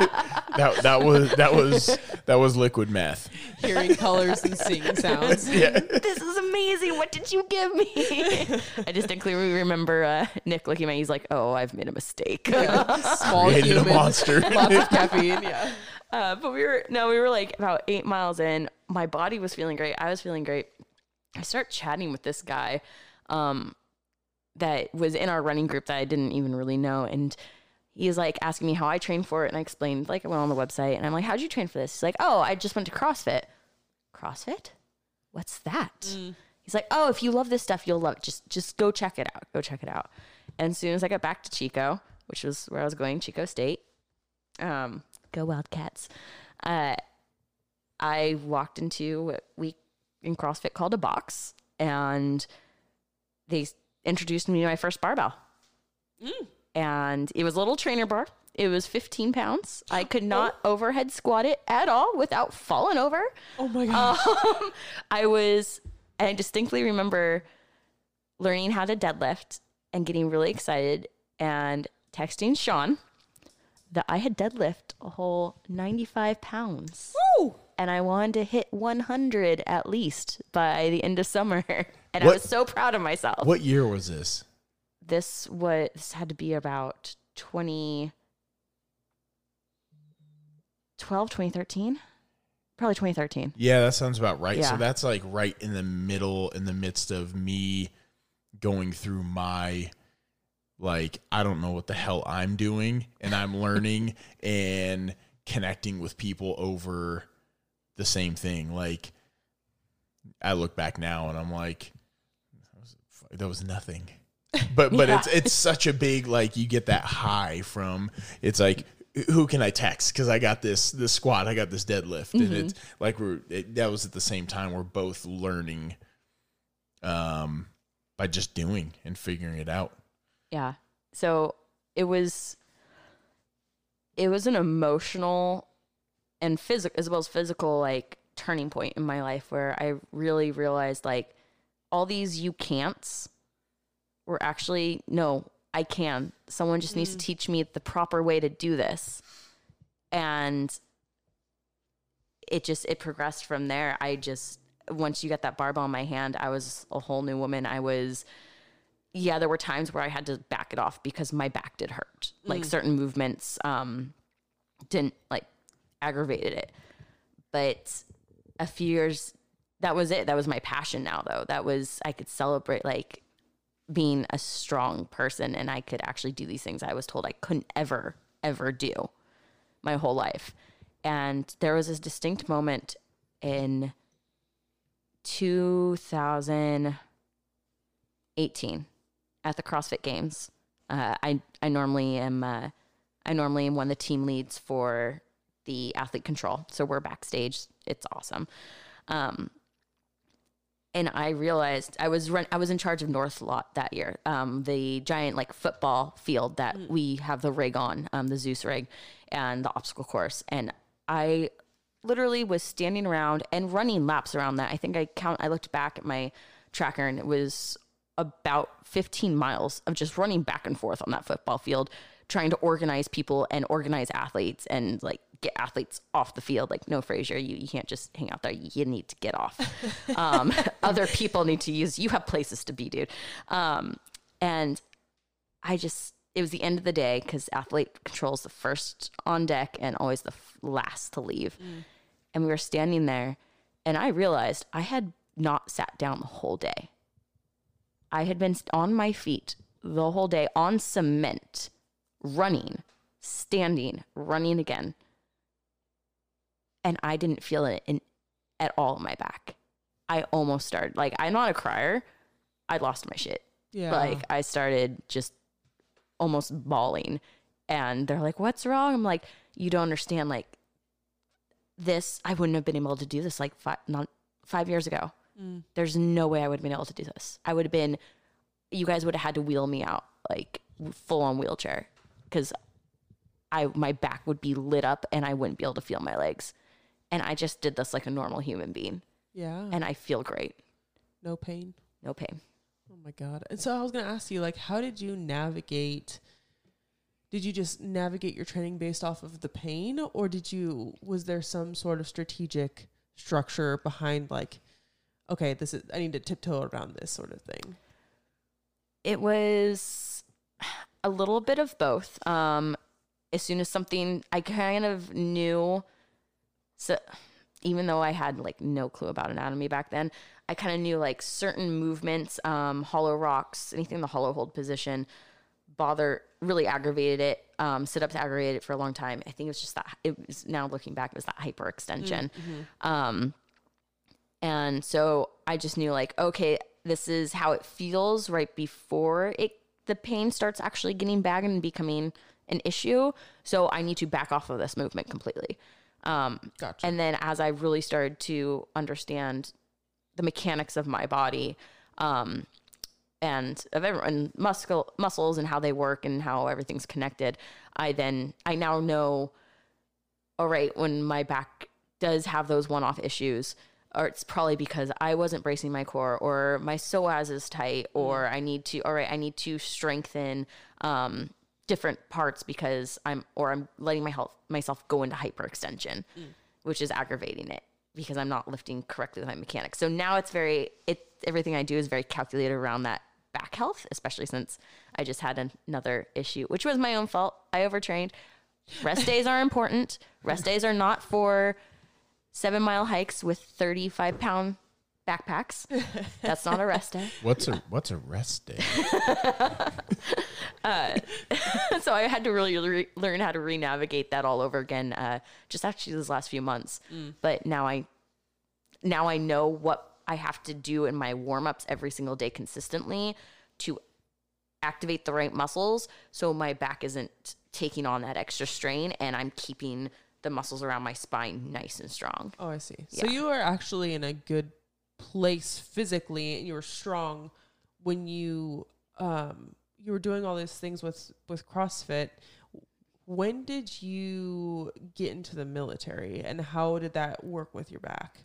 that was liquid meth. Hearing colors and seeing sounds. Yeah. This is amazing. What did you give me? I distinctly remember Nick looking at me. He's like, oh, I've made a mistake. Small Created human, a monster. lots of caffeine. Yeah. But we were like about 8 miles in. My body was feeling great. I was feeling great. I start chatting with this guy that was in our running group that I didn't even really know. And he's like asking me how I trained for it. And I explained, like, I went on the website, and I'm like, how'd you train for this? He's like, oh, I just went to CrossFit. CrossFit? What's that? He's like, oh, if you love this stuff, you'll love it. Just go check it out. Go check it out. And as soon as I got back to Chico, which was where I was going, Chico State, go Wildcats. I walked into what we in CrossFit called a box, and they introduced me to my first barbell. And it was a little trainer bar. It was 15 pounds. I could not overhead squat it at all without falling over. Oh my gosh. I distinctly remember learning how to deadlift and getting really excited and texting Sean that I had deadlift a whole 95 pounds. Woo! And I wanted to hit 100 at least by the end of summer. And I was so proud of myself. What year was this? This had to be about 2012, 2013. Probably 2013. Yeah, that sounds about right. Yeah. So that's like right in the midst of me going through my, like, I don't know what the hell I'm doing, and I'm learning and connecting with people over the same thing. Like, I look back now and I'm like, that was nothing. But Yeah. it's such a big, like, you get that high from, it's like, who can I text? Because I got this squat, I got this deadlift, and it's like that was at the same time we're both learning, by just doing and figuring it out. Yeah. So it was an emotional and physical, as well as physical, like, turning point in my life where I really realized, like, all these you can'ts were actually, no, I can. Someone just needs to teach me the proper way to do this. And it progressed from there. Once you got that barbell in my hand, I was a whole new woman. there were times where I had to back it off because my back did hurt. Like, certain movements didn't, like, aggravated it. But a few years, that was it. That was my passion now, though. I could celebrate, like, being a strong person, and I could actually do these things I was told I couldn't ever do my whole life. And there was this distinct moment in 2018 at the CrossFit Games. I normally am one of the team leads for the athlete control. So we're backstage. It's awesome. And I realized I was in charge of North Lot that year, the giant, like, football field that we have the rig on, the Zeus rig, and the obstacle course. And I literally was standing around and running laps around that. I think I looked back at my tracker, and it was about 15 miles of just running back and forth on that football field, trying to organize people and organize athletes and, like, get athletes off the field. Like, no, Frazier, you can't just hang out there. You need to get off. Other people need to you have places to be, dude. And it was the end of the day, because athlete control is the first on deck and always the last to leave. And we were standing there, and I realized I had not sat down the whole day. I had been on my feet the whole day on cement, running, standing, running again. and I didn't feel it at all in my back. I almost started, like, I'm not a crier. I lost my shit. Yeah. Like, I started just almost bawling, and they're like, what's wrong? I'm like, you don't understand. Like, this, I wouldn't have been able to do this like 5 years ago. There's no way I would have been able to do this. I would have been, you guys would have had to wheel me out, like full on wheelchair, because my back would be lit up and I wouldn't be able to feel my legs. And I just did this like a normal human being. Yeah. And I feel great. No pain. No pain. Oh my God. And so I was going to ask you, like, how did you navigate? Did you just navigate your training based off of the pain, or was there some sort of strategic structure behind, like, okay, I need to tiptoe around this sort of thing? It was a little bit of both. As soon as something, I kind of knew, so even though I had like no clue about anatomy back then, I kind of knew like certain movements, hollow rocks, anything in the hollow hold position, really aggravated it. Sit-ups aggravated it for a long time. I think it was just that, now looking back, it was that hyperextension. And so I just knew like, okay, this is how it feels right before the pain starts actually getting bad and becoming an issue. So I need to back off of this movement completely. Gotcha. And then as I really started to understand the mechanics of my body, and of everyone, muscles and how they work and how everything's connected, I now know, all right, when my back does have those one-off issues, or it's probably because I wasn't bracing my core, or my psoas is tight, or I need to strengthen different parts because I'm letting myself go into hyperextension, which is aggravating it because I'm not lifting correctly with my mechanics. So now everything I do is very calculated around that back health, especially since I just had another issue, which was my own fault. I overtrained. Rest days are important. Rest days are not for 7-mile hikes with 35-pound backpacks. That's not a rest day. What's a rest day? So I had to really learn how to re-navigate that all over again, just actually these last few months. But now I know what I have to do in my warm-ups every single day consistently to activate the right muscles so my back isn't taking on that extra strain and I'm keeping the muscles around my spine nice and strong. Oh, I see. Yeah. So you are actually in a good place physically, and you were strong when you were doing all these things with CrossFit. When did you get into the military, and how did that work with your back?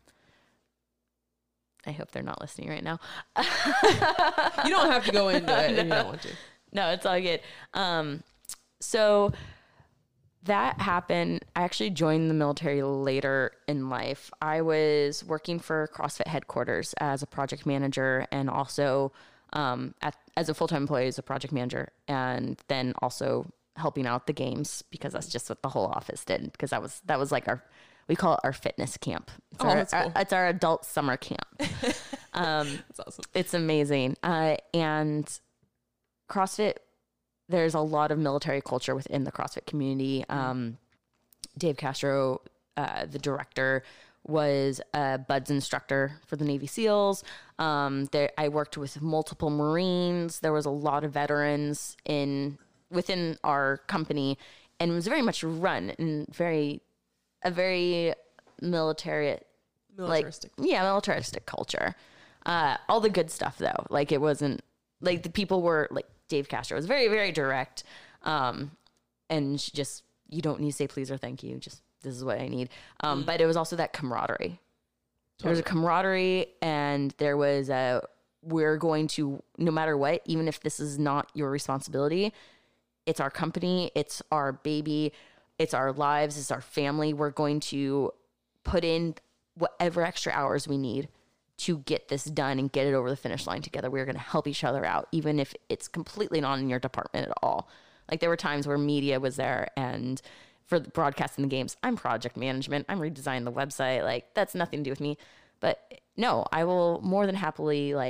I hope they're not listening right now. You don't have to go into it if you don't want to. No, it's all good. So that happened. I actually joined the military later in life. I was working for CrossFit headquarters as a project manager, and also as a full-time employee as a project manager, and then also helping out the games because that's just what the whole office did. Because that was like we call it our fitness camp. That's cool. It's our adult summer camp. That's awesome. It's amazing. And CrossFit, there's a lot of military culture within the CrossFit community. Dave Castro, the director, was a BUDS instructor for the Navy SEALs. I worked with multiple Marines. There was a lot of veterans within our company, and it was very much run in a very militaristic. Militaristic culture. All the good stuff though. Like, it wasn't like the people were like, Dave Castro was very, very direct. And just, you don't need to say please or thank you. Just, this is what I need. But it was also that camaraderie. Totally. There was a camaraderie, and there was we're going to, no matter what, even if this is not your responsibility, it's our company, it's our baby, it's our lives, it's our family. We're going to put in whatever extra hours we need to get this done and get it over the finish line together. We're going to help each other out, even if it's completely not in your department at all. Like, there were times where media was there, and for broadcasting the games, I'm project management, I'm redesigning the website. Like, that's nothing to do with me. But no, I will more than happily like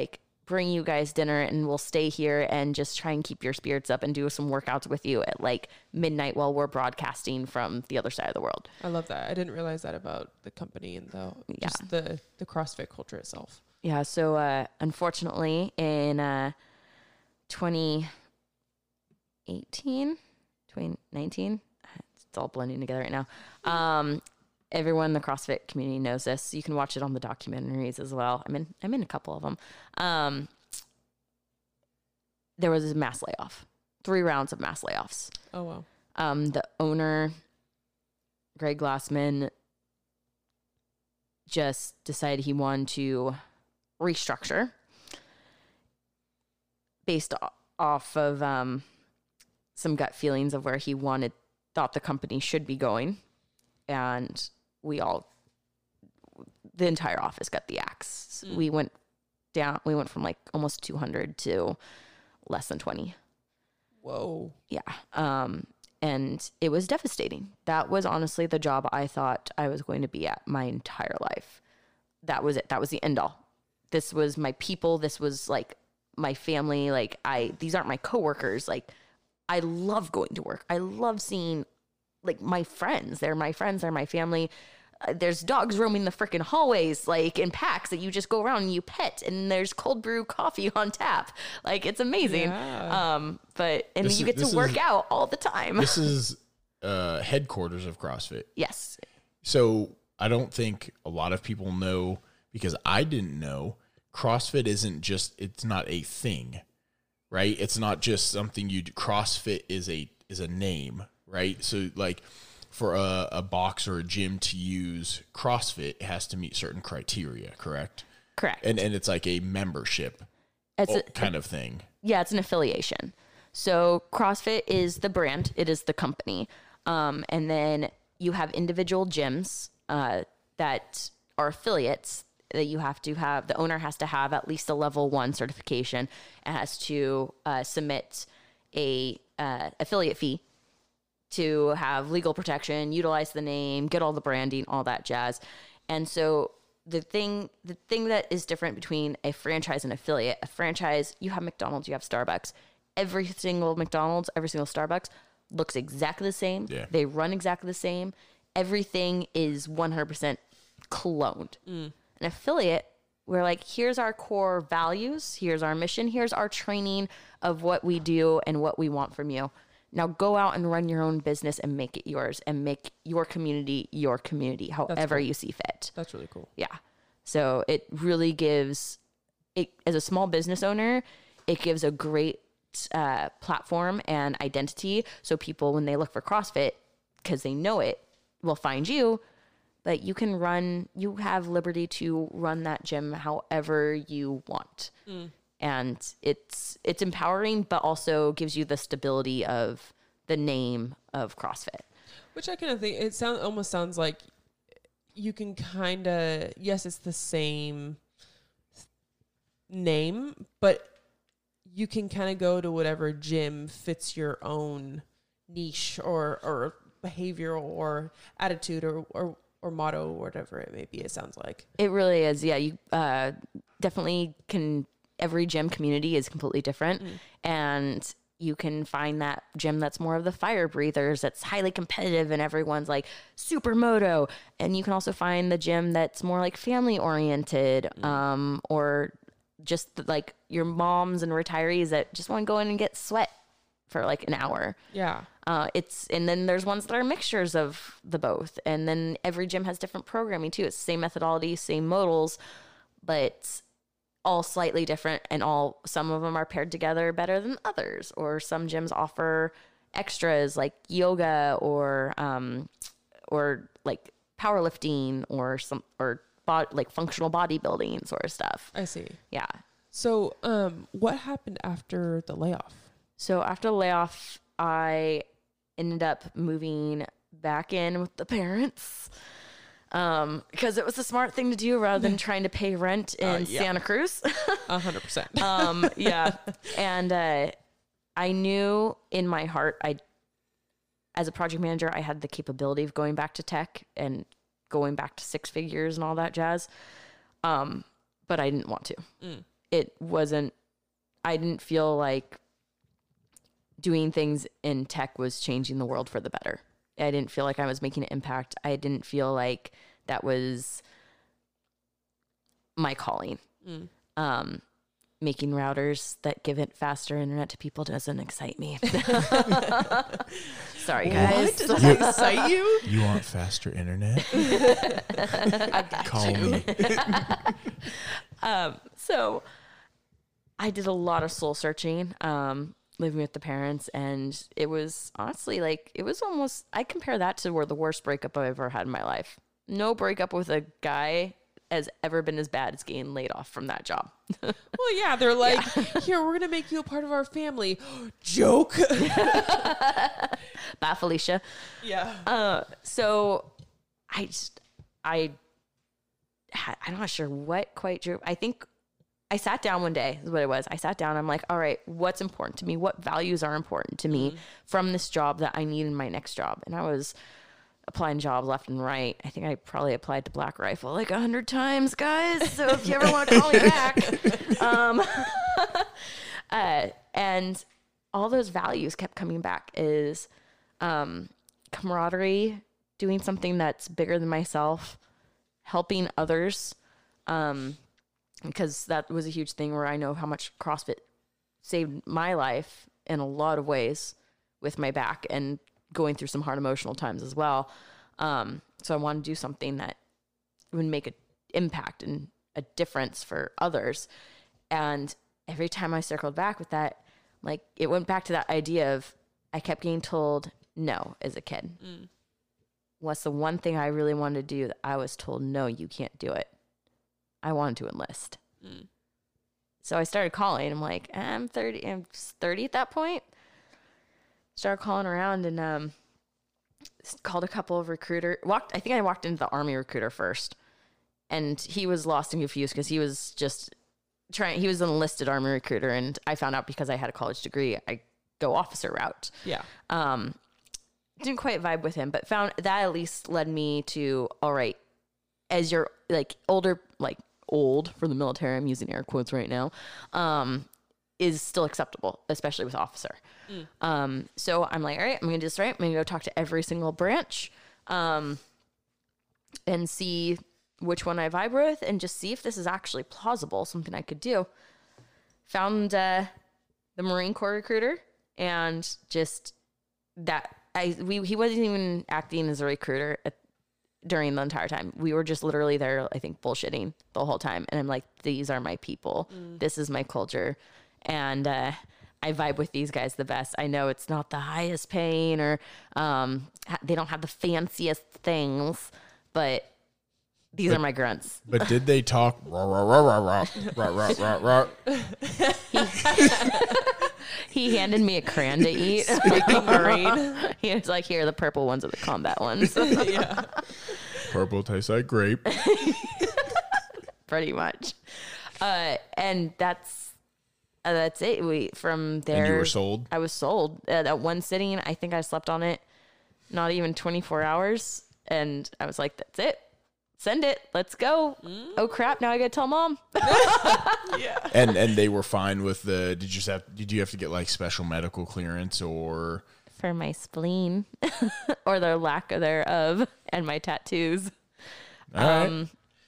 bring you guys dinner and we'll stay here and just try and keep your spirits up and do some workouts with you at like midnight while we're broadcasting from the other side of the world. I love that. I didn't realize that about the company and just the CrossFit culture itself. Yeah. So, unfortunately in, 2019, it's all blending together right now. Everyone in the CrossFit community knows this. You can watch it on the documentaries as well. I'm in a couple of them. There was a mass layoff, 3 rounds of mass layoffs. Oh, wow. The owner, Greg Glassman, just decided he wanted to restructure based off of some gut feelings of where he thought the company should be going. And the entire office got the axe. We went from like almost 200 to less than 20. Whoa. Yeah. And it was devastating. That was honestly the job I thought I was going to be at my entire life. That was it. That was the end all. This was my people. This was like my family. Like these aren't my coworkers. Like I love going to work. I love seeing like my friends. They're my friends. They're my family. There's dogs roaming the freaking hallways, like in packs that you just go around and you pet, and there's cold brew coffee on tap. Like it's amazing. Yeah. You get to work out all the time. This is headquarters of CrossFit. Yes. So I don't think a lot of people know, because I didn't know, CrossFit it's not a thing, right? It's not just something CrossFit is a name, right? So like for a box or a gym to use CrossFit, it has to meet certain criteria, correct? Correct. And it's like a membership kind of thing. Yeah, it's an affiliation. So CrossFit is the brand. It is the company. And then you have individual gyms that are affiliates that you have to have. The owner has to have at least a level 1 certification and has to submit a affiliate fee to have legal protection, utilize the name, get all the branding, all that jazz. And so the thing that is different between a franchise and affiliate, a franchise, you have McDonald's, you have Starbucks. Every single McDonald's, every single Starbucks looks exactly the same. Yeah. They run exactly the same. Everything is 100% cloned. An affiliate, we're like, here's our core values, here's our mission, here's our training of what we do and what we want from you. Now go out and run your own business and make it yours and make your community, however you see fit. That's really cool. Yeah. So it really gives as a small business owner, it gives a great platform and identity. So people, when they look for CrossFit, because they know it, will find you. But you have liberty to run that gym however you want. And it's empowering, but also gives you the stability of the name of CrossFit. Which I kind of think, almost sounds like you can kind of, yes, it's the same name, but you can kind of go to whatever gym fits your own niche or behavioral or attitude or motto or whatever it may be, it sounds like. It really is. Yeah, you definitely can. Every gym community is completely different. And you can find that gym that's more of the fire breathers, that's highly competitive and everyone's like supermoto. And you can also find the gym that's more like family oriented, or just like your moms and retirees that just want to go in and get sweat for like an hour. Yeah. And then there's ones that are mixtures of the both. And then every gym has different programming too. It's the same methodology, same modals, but all slightly different, and some of them are paired together better than others, or some gyms offer extras like yoga or like powerlifting or like functional bodybuilding sort of stuff. I see. Yeah. So, what happened after the layoff? So after the layoff, I ended up moving back in with the parents. Because it was the smart thing to do rather than trying to pay rent in Santa Cruz. 100%. Yeah. And I knew in my heart, as a project manager, I had the capability of going back to tech and going back to 6 figures and all that jazz. But I didn't want to. I didn't feel like doing things in tech was changing the world for the better. I didn't feel like I was making an impact. I didn't feel like that was my calling. Making routers that give it faster internet to people doesn't excite me. Sorry, guys. What? Does that excite you? You want faster internet? Call me. So I did a lot of soul searching, living with the parents. And it was honestly like, it was almost, I compare that to where the worst breakup I've ever had in my life. No breakup with a guy has ever been as bad as getting laid off from that job. Well, yeah, they're like, here, we're going to make you a part of our family. Joke. Bye, Felicia. Yeah. So I'm not sure what quite drew. I think I sat down one day is what it was. I sat down. I'm like, all right, what's important to me? What values are important to me from this job that I need in my next job? And I was applying jobs left and right. I think I probably applied to Black Rifle like 100 times, guys. So if you ever want to call me back, and all those values kept coming back is, camaraderie, doing something that's bigger than myself, helping others. Because that was a huge thing where I know how much CrossFit saved my life in a lot of ways with my back and going through some hard emotional times as well. So I wanted to do something that would make an impact and a difference for others. And every time I circled back with that, like it went back to that idea of I kept getting told no as a kid. What's the one thing I really wanted to do that I was told, no, you can't do it? I wanted to enlist. So I started calling. I'm like, I'm 30 at that point. Started calling around and called a couple of recruiters. I think I walked into the Army recruiter first. And he was lost and confused because he was just he was an enlisted Army recruiter. And I found out because I had a college degree, I go officer route. Yeah. Didn't quite vibe with him, but found that at least led me to, all right, as you're like older, like old for the military, I'm using air quotes right now, is still acceptable, especially with officer. So I'm like, all right, I'm going to do this right. I'm going to go talk to every single branch, and see which one I vibe with and just see if this is actually plausible, something I could do. Found, the Marine Corps recruiter and just that he wasn't even acting as a recruiter during the entire time. We were just literally there, I think, bullshitting the whole time. And I'm like, these are my people. This is my culture. And I vibe with these guys the best. I know it's not the highest paying or they don't have the fanciest things, but these are my grunts. But did they talk? Rah, rah, rah, rah, rah, rah, rah, rah, rah. He handed me a crayon to eat. Speaking Marine. He was like, here, the purple ones are the combat ones. Yeah. Purple tastes like grape. Pretty much. And that's it. From there. And you were sold? I was sold. That one sitting, I think I slept on it not even 24 hours. And I was like, that's it. Send it. Let's go. Oh crap! Now I gotta tell mom. Yeah. And they were fine with the. Did you have to get like special medical clearance or for my spleen or the lack thereof and my tattoos? All right.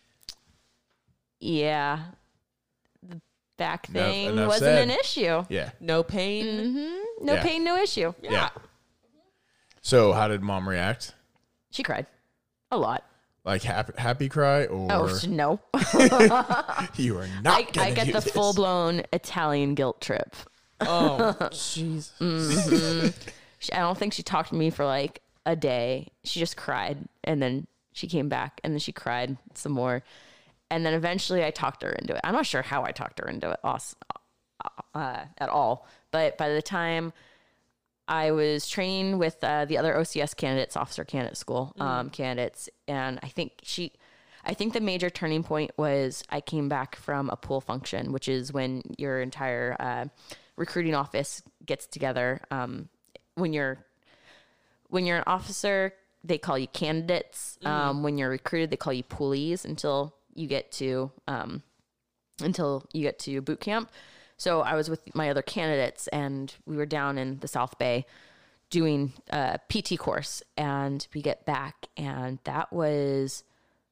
Yeah. The back thing enough wasn't said. an issue. Yeah. No pain. No Yeah. pain, no issue. Yeah. So how did mom react? She cried a lot. Like happy cry or Oh no! you are not. I get the full blown Italian guilt trip. Oh, jeez. I don't think she talked to me for like a day. She just cried, and then she came back, and then she cried some more, and then eventually I talked her into it. I'm not sure how I talked her into it at all, but by the time I was training with the other OCS candidates, officer candidate school candidates, and I think the major turning point was I came back from a pool function, which is when your entire recruiting office gets together. When you're an officer, they call you candidates. When you're recruited, they call you poolies until you get to until you get to boot camp. So I was with my other candidates, and we were down in the South Bay doing a PT course, and we get back, and that was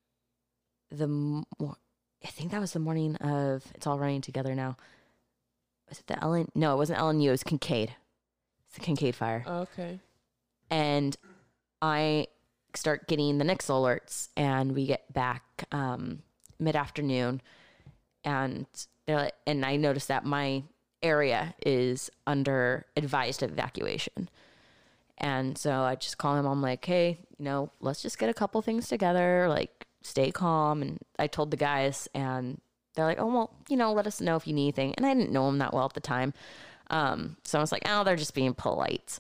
I think that was the morning of It's All Running Together Now. Was it the Ellen? No, it wasn't LNU. It was Kincaid. It's the Kincaid fire. Okay. And I start getting the NICS alerts, and we get back mid-afternoon, and I noticed that my area is under advised evacuation. And so I just call him. I'm like, hey, let's just get a couple things together, like stay calm. And I told the guys, and they're like, oh, well, let us know if you need anything. And I didn't know them that well at the time. So I was like, oh, they're just being polite.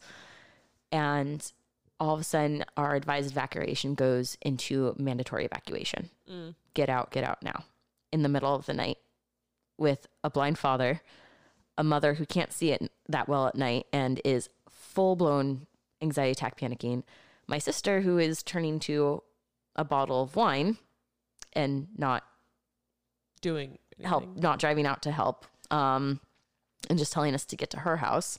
And all of a sudden, our advised evacuation goes into mandatory evacuation. Get out now. In the middle of the night with a blind father, a mother who can't see it that well at night and is full-blown anxiety attack panicking, my sister who is turning to a bottle of wine and not doing help, anything. not driving out to help, and just telling us to get to her house,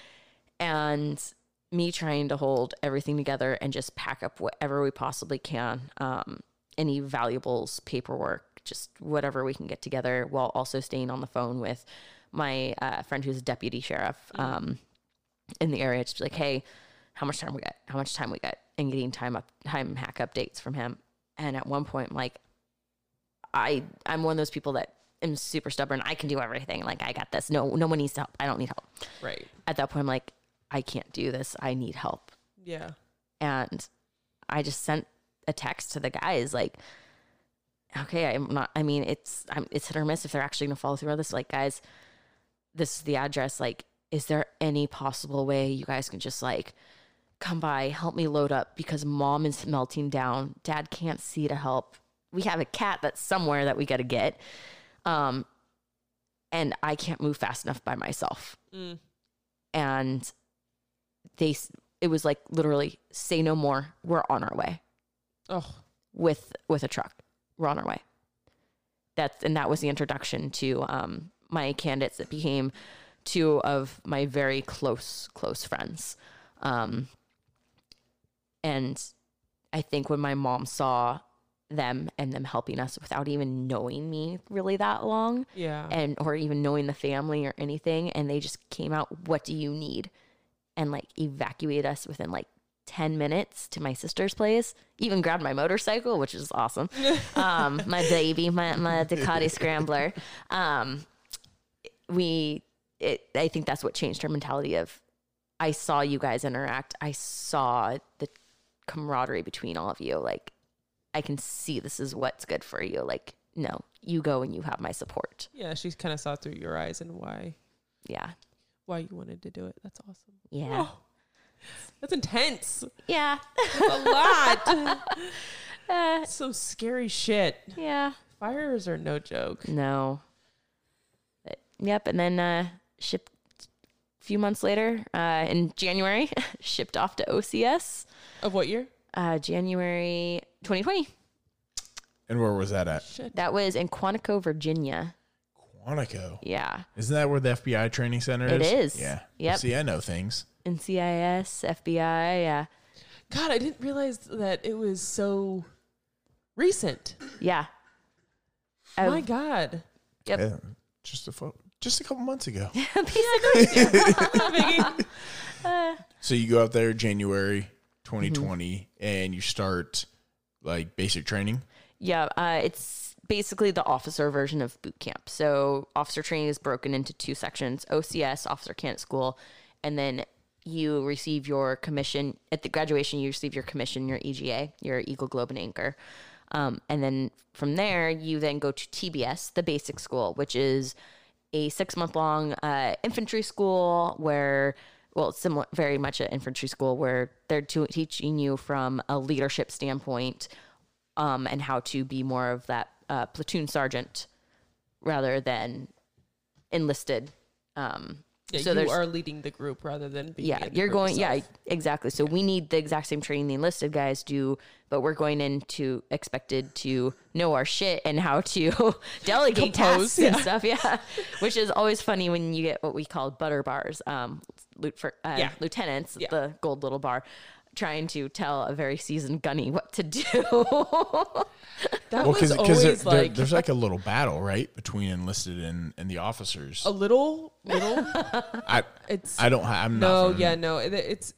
and me trying to hold everything together and just pack up whatever we possibly can, any valuables, paperwork, just whatever we can get together, while also staying on the phone with my friend who's a deputy sheriff in the area. Just like, hey, how much time we got, and getting time hack updates from him. And at one point, I'm like, I'm one of those people that am super stubborn. I can do everything. Like, I got this. No one needs help. I don't need help. Right. At that point, I'm like, I can't do this. I need help. Yeah. And I just sent a text to the guys like, okay, it's hit or miss if they're actually going to follow through on this. Like, guys, this is the address. Like, is there any possible way you guys can just like come by, help me load up, because mom is melting down. Dad can't see to help. We have a cat that's somewhere that we got to get. And I can't move fast enough by myself. And it was like literally, say no more. We're on our way. Oh, with a truck. We're on our way. That was the introduction to my candidates that became two of my very close friends. And I think when my mom saw them and them helping us without even knowing me really that long, yeah, or even knowing the family or anything, and they just came out, what do you need? And like evacuated us within like 10 minutes to my sister's place, even grabbed my motorcycle, which is awesome. My baby, my Ducati Scrambler. I think that's what changed her mentality of, I saw you guys interact. I saw the camaraderie between all of you. Like, I can see this is what's good for you. Like, no, you go and you have my support. Yeah, she's kind of saw through your eyes and why you wanted to do it. That's awesome. Yeah. Oh, that's intense. Yeah. That's a lot. Some scary shit. Yeah. Fires are no joke. No. But, yep. And then shipped a few months later, in January, shipped off to OCS. Of what year? January 2020. And where was that at? Shit. That was in Quantico, Virginia. Quantico. Yeah. Isn't that where the FBI training center is? It is. Yeah. Yep. See, I know things. NCIS, FBI. Yeah. God, I didn't realize that it was so recent. Yeah. My God. Yep. Yeah, just a couple months ago. Biggie. So you go out there January 2020 and you start like basic training. Yeah. It's basically the officer version of boot camp. So officer training is broken into two sections: OCS, Officer Candidate School, and then you receive your commission at the graduation. You receive your commission, your EGA, your Eagle, Globe, and Anchor. And then from there, you then go to TBS, the basic school, which is a 6-month-long infantry school where, well, it's similar, very much an infantry school where they're teaching you from a leadership standpoint, and how to be more of that platoon sergeant rather than enlisted Yeah, So you are leading the group rather than being yeah, in the you're group going, itself. yeah, exactly. So we need the exact same training the enlisted guys do, but we're going into expected to know our shit and how to delegate Compose, tasks and stuff. Yeah. Which is always funny when you get what we call butter bars, lieutenants, Yeah. the gold little bar, trying to tell a very seasoned gunny what to do. That Well, was because always like there's like a little battle, right, between enlisted and the officers. a little. It's I'm not. no, from- yeah, no. It's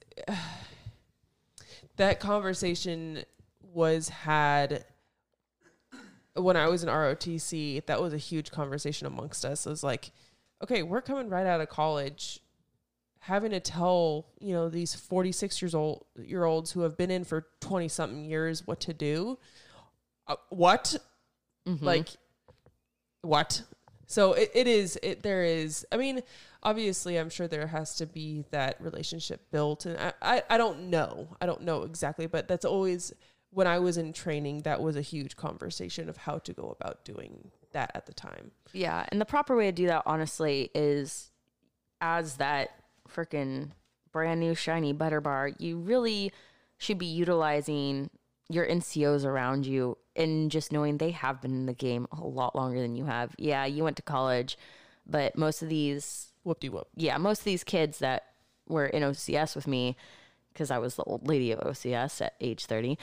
that conversation was had when I was in ROTC. That was a huge conversation amongst us. It was like, okay, we're coming right out of college, having to tell these 46-year-olds who have been in for 20-something years what to do. What? Like, what? So there is, I mean, obviously I'm sure there has to be that relationship built, and I don't know exactly, but that's always, when I was in training, that was a huge conversation of how to go about doing that at the time. Yeah, and the proper way to do that, honestly, is as that freaking brand new shiny butter bar, you really should be utilizing your NCOs around you and just knowing they have been in the game a lot longer than you have. Yeah, you went to college, but most of these Whoop-de-whoop. yeah, most of these kids that were in OCS with me, because I was the old lady of OCS at age 30,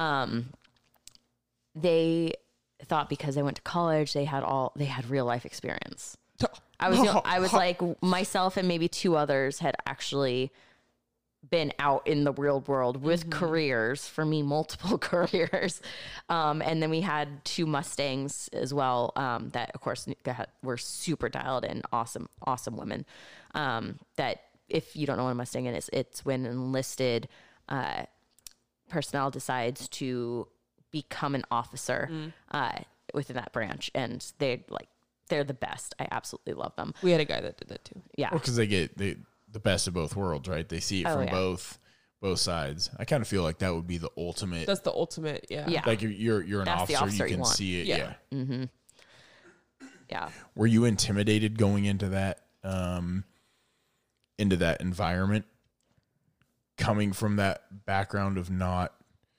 they thought because they went to college, they had real life experience. I was like, myself and maybe two others had actually been out in the real world with careers, for me, multiple careers. And then we had 2 Mustangs as well, that of course were super dialed in, awesome women. That if you don't know what a Mustang is, it's when enlisted personnel decides to become an officer within that branch. And they're the best. I absolutely love them. We had a guy that did that too. Yeah. Well, because they get the best of both worlds, right? They see it from both sides. I kind of feel like that would be the ultimate. That's the ultimate. Yeah. Yeah. Like you're an That's the officer, officer you you can want. see it. Yeah. Yeah. Yeah. Were you intimidated going into that environment, coming from that background of not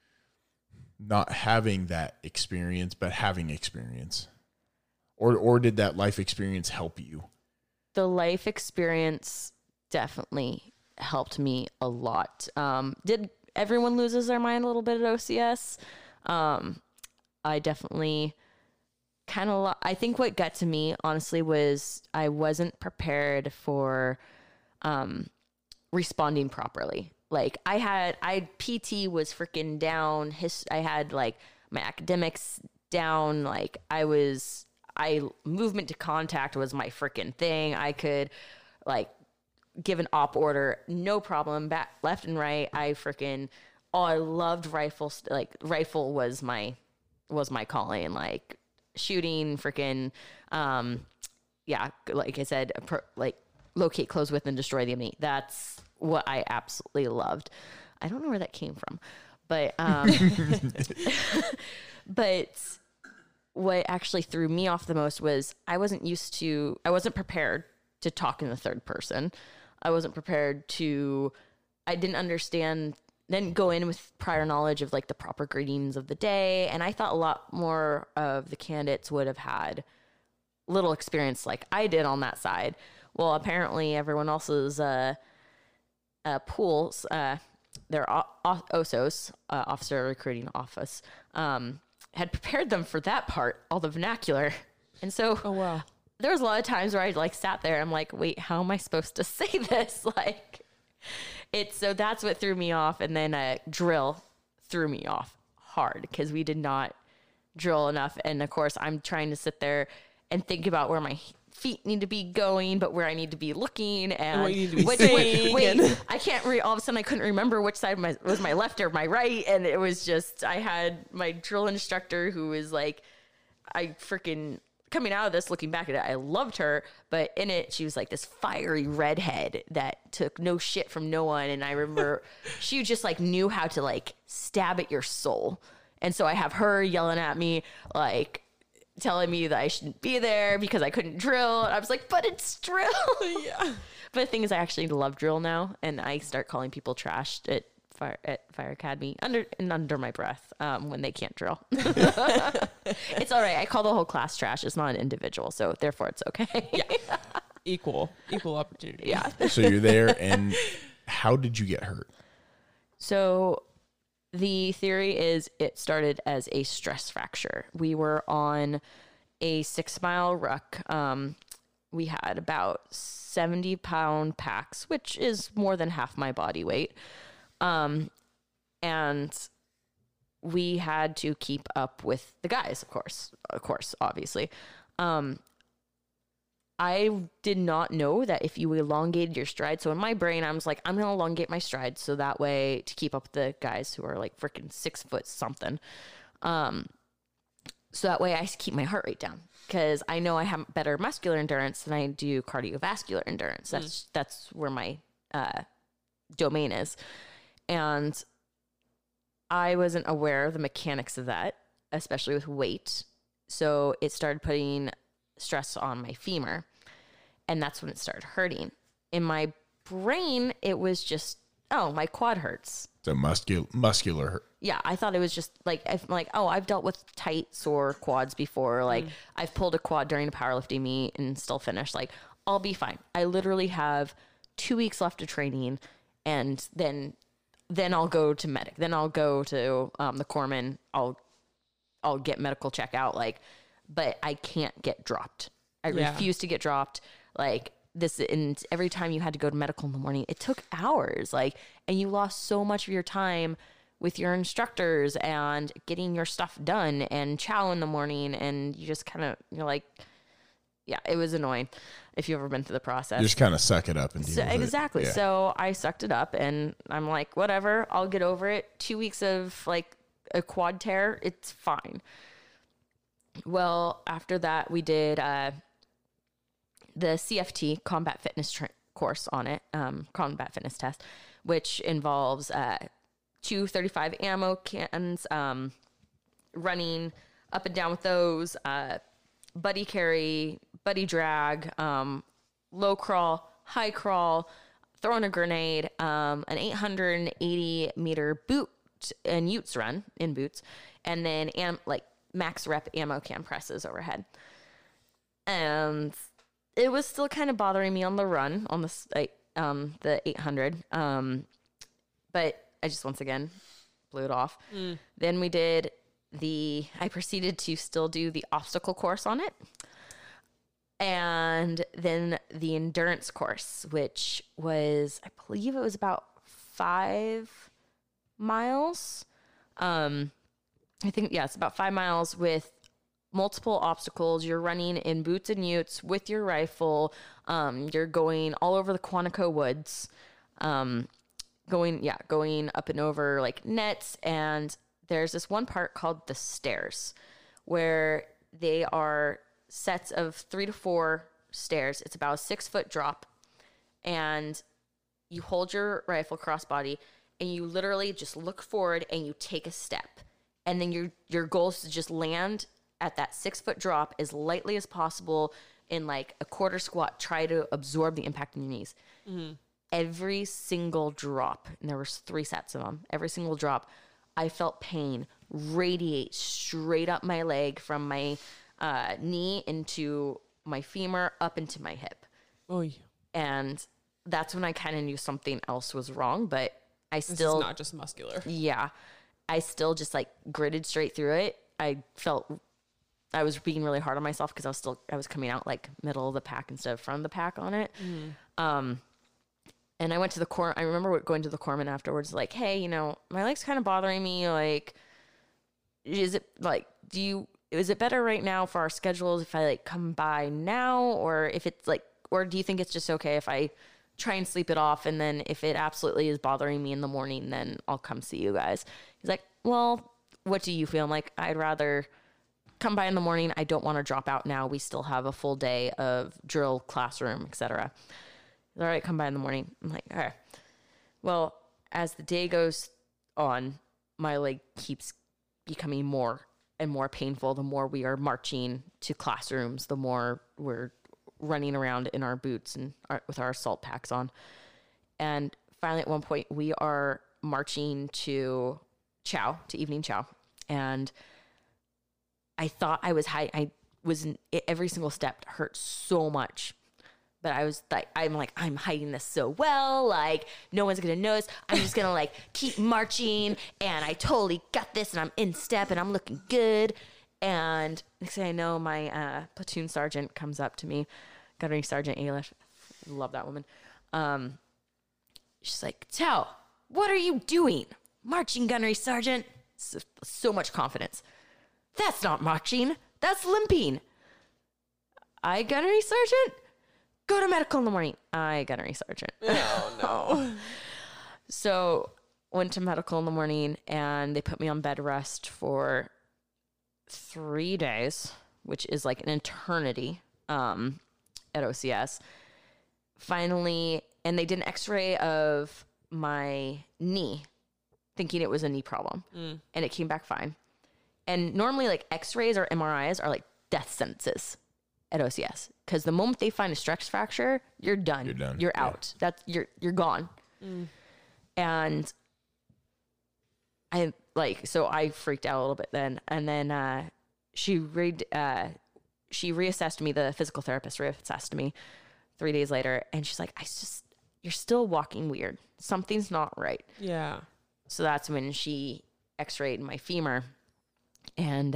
having that experience, but having experience, or did that life experience help you? The life experience definitely helped me a lot. Did everyone loses their mind a little bit at OCS? I definitely I think what got to me, honestly, was I wasn't prepared for responding properly. Like PT was freaking down. I had like my academics down. Like movement to contact was my freaking thing. I could like give an op order, no problem, back, left and right. I loved rifles. Like rifle was my calling, like shooting freaking, yeah. Like I said, like locate, close with, and destroy the enemy. That's what I absolutely loved. I don't know where that came from, but, but what actually threw me off the most was I wasn't prepared to talk in the third person. I didn't go in with prior knowledge of like the proper greetings of the day. And I thought a lot more of the candidates would have had little experience like I did on that side. Well, apparently everyone else's, pools, their OSOS, Officer Recruiting Office, had prepared them for that part, all the vernacular. And so Oh, wow. there was a lot of times where I like sat there, I'm like, wait, how am I supposed to say this? Like so that's what threw me off. And then drill threw me off hard because we did not drill enough. And of course I'm trying to sit there and think about where my feet need to be going, but where I need to be looking and what you need to be saying. I can't all of a sudden I couldn't remember which side was my left or my right. And it was just, I had my drill instructor who was like, I freaking coming out of this, looking back at it, I loved her, but in it, she was like this fiery redhead that took no shit from no one. And I remember she just like knew how to like stab at your soul. And so I have her yelling at me like, telling me that I shouldn't be there because I couldn't drill. And I was like, but it's drill. Yeah. But the thing is, I actually love drill now, and I start calling people trash at Fire Academy under my breath when they can't drill. It's all right. I call the whole class trash. It's not an individual, so therefore it's okay. Yeah. Equal opportunity. Yeah. So you're there, and how did you get hurt? So the theory is it started as a stress fracture. We were on a 6-mile ruck. We had about 70-pound packs, which is more than half my body weight. And we had to keep up with the guys, of course, obviously. I did not know that if you elongated your stride. So in my brain, I was like, I'm going to elongate my stride so that way to keep up with the guys who are like freaking 6 foot something. So that way I keep my heart rate down, because I know I have better muscular endurance than I do cardiovascular endurance. That's where my domain is. And I wasn't aware of the mechanics of that, especially with weight. So it started putting stress on my femur, and that's when it started hurting. In my brain, it was just, oh, my quad hurts. So muscular hurt. Yeah, I thought it was just like, I've dealt with tight, sore quads before. Like, I've pulled a quad during a powerlifting meet and still finished. Like, I'll be fine. I literally have 2 weeks left of training, and then I'll go to medic. Then I'll go to the corpsman. I'll get medical checkout. Like, but I can't get dropped. I refuse to get dropped. Like this, and every time you had to go to medical in the morning, it took hours. Like, and you lost so much of your time with your instructors and getting your stuff done and chow in the morning, and you just kind of, you're like, yeah, it was annoying. If you've ever been through the process, You just kind of suck it up and deal with it. exactly. Yeah. So I sucked it up, and I'm like, whatever, I'll get over it. 2 weeks of like a quad tear, it's fine. Well, after that, we did the CFT, combat fitness course on it, combat fitness test, which involves 235 ammo cans, running up and down with those, buddy carry, buddy drag, low crawl, high crawl, throwing a grenade, an 880 meter boot and utes run in boots, and then like max rep ammo can presses overhead. And it was still kind of bothering me on the run on the 800. But I just, once again, blew it off. Then we did I proceeded to still do the obstacle course on it. And then the endurance course, which was, I believe it was about 5 miles. I think, yeah, it's about 5 miles with multiple obstacles. You're running in boots and utes with your rifle. You're going all over the Quantico woods, going up and over like nets. And there's this one part called the stairs, where they are sets of 3 to 4 stairs. It's about a 6-foot drop, and you hold your rifle crossbody, and you literally just look forward and you take a step. And then your goal is to just land at that 6-foot drop as lightly as possible in like a quarter squat. Try to absorb the impact in your knees. Mm-hmm. Every single drop, and there was 3 sets of them, every single drop, I felt pain radiate straight up my leg from my knee into my femur up into my hip. Oy. And that's when I kind of knew something else was wrong, but This is not just muscular. Yeah. I still just like gritted straight through it. I felt I was being really hard on myself because I was coming out like middle of the pack instead of front of the pack on it. And I went to the I remember going to the corpsman afterwards, like, hey, my leg's kind of bothering me. Like, is it better right now for our schedules if I like come by now, or if it's like, or do you think it's just okay if I try and sleep it off, and then if it absolutely is bothering me in the morning, then I'll come see you guys? He's like, well, what do you feel? I'm like, I'd rather come by in the morning. I don't want to drop out now. We still have a full day of drill, classroom, etc. All right, come by in the morning. I'm like, all right. Well, as the day goes on, my leg keeps becoming more and more painful the more we are marching to classrooms, the more we're running around in our boots and with our assault packs on. And finally, at one point, we are marching to chow, to evening chow. And I thought I was high. I was every single step hurt so much. But I was like, I'm hiding this so well. Like, no one's going to notice. I'm just going to like keep marching. And I totally got this. And I'm in step and I'm looking good. And next thing I know, my platoon sergeant comes up to me. Gunnery Sergeant Ailish. Love that woman. She's like, Tao, what are you doing? Marching, Gunnery Sergeant. So much confidence. That's not marching. That's limping. I, Gunnery Sergeant? Go to medical in the morning. I, Gunnery Sergeant. Oh, no. So went to medical in the morning and they put me on bed rest for 3 days, which is like an eternity at OCS. Finally, and they did an x-ray of my knee, thinking it was a knee problem. And it came back fine. And normally like x-rays or MRIs are like death sentences at OCS, because the moment they find a stress fracture, you're done. You're out. That's you're gone. And I so I freaked out a little bit then. And then she reassessed me. The physical therapist reassessed me 3 days later, and she's like, you're still walking weird. Something's not right. Yeah. So that's when she x-rayed my femur. And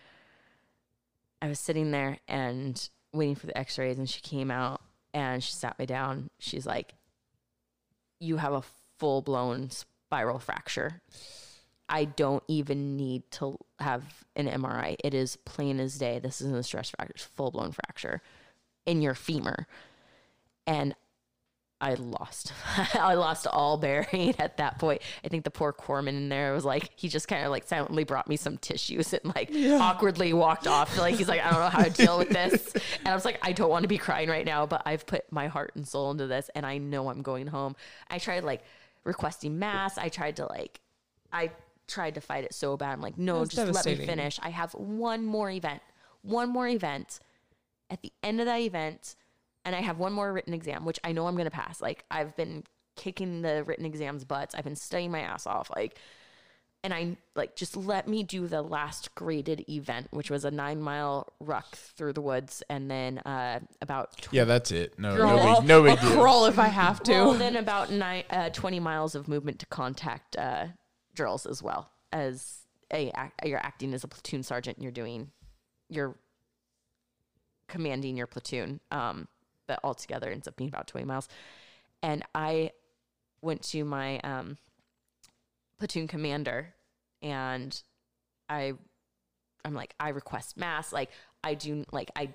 I was sitting there and waiting for the x-rays, and she came out and she sat me down. She's like, you have a full-blown spiral fracture. I don't even need to have an MRI. It is plain as day. This isn't a stress fracture. It's full-blown fracture in your femur. And I lost. I lost all bearing at that point. I think the poor corpsman in there was like, he just kind of like silently brought me some tissues and like awkwardly walked off. Like, he's like, I don't know how to deal with this. And I was like, I don't want to be crying right now, but I've put my heart and soul into this and I know I'm going home. I tried like requesting mass. I tried to fight it so bad. I'm like, no, just let me finish. I have one more event at the end of that event. And I have one more written exam, which I know I'm going to pass. Like, I've been kicking the written exams butts. I've been studying my ass off. Like, and I like, just let me do the last graded event, which was a 9-mile ruck through the woods. And then, that's it. No big deal. Crawl if I have to. Well, then about 20 miles of movement to contact, drills, as well as you're acting as a platoon sergeant. You're commanding your platoon. But altogether ends up being about 20 miles. And I went to my platoon commander and I'm like, I request mass. Like, I don't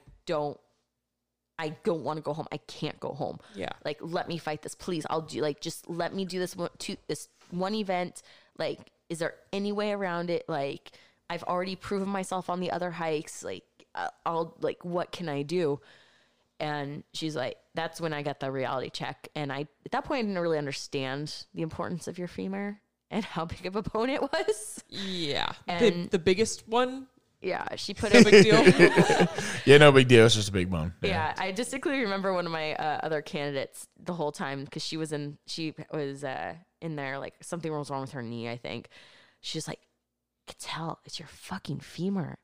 want to go home. I can't go home. Yeah. Like, let me fight this, please. I'll do just let me do this one event. Like, is there any way around it? Like, I've already proven myself on the other hikes. Like, what can I do? And she's like, that's when I got the reality check. And at that point, I didn't really understand the importance of your femur and how big of a bone it was. Yeah. And the biggest one? Yeah. She put No big deal. Yeah, no big deal. It's just a big bone. Yeah. I distinctly remember one of my other candidates the whole time, because she was in there, like, something was wrong with her knee, I think. She's like, Cattell, it's your fucking femur.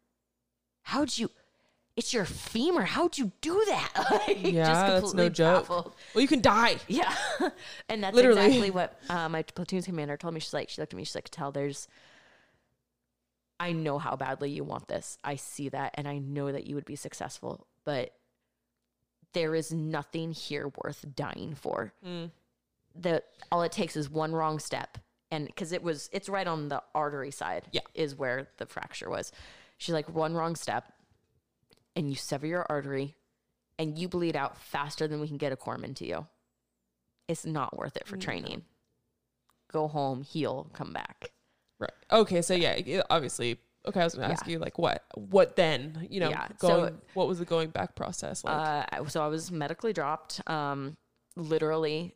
It's your femur. How'd you do that? That's no joke. Baffled. Well, you can die. Yeah. And that's Literally. exactly what my platoon commander told me. She looked at me, she's like, Tell, I know how badly you want this. I see that, and I know that you would be successful, but there is nothing here worth dying for. All it takes is one wrong step. And because it's right on the artery side, is where the fracture was. She's like, one wrong step, and you sever your artery, and you bleed out faster than we can get a corpsman to you. It's not worth it for training. Go home, heal, come back. Right. Okay. So obviously. Okay. I was going to ask you, like, what then, what was the going back process like? So I was medically dropped. Literally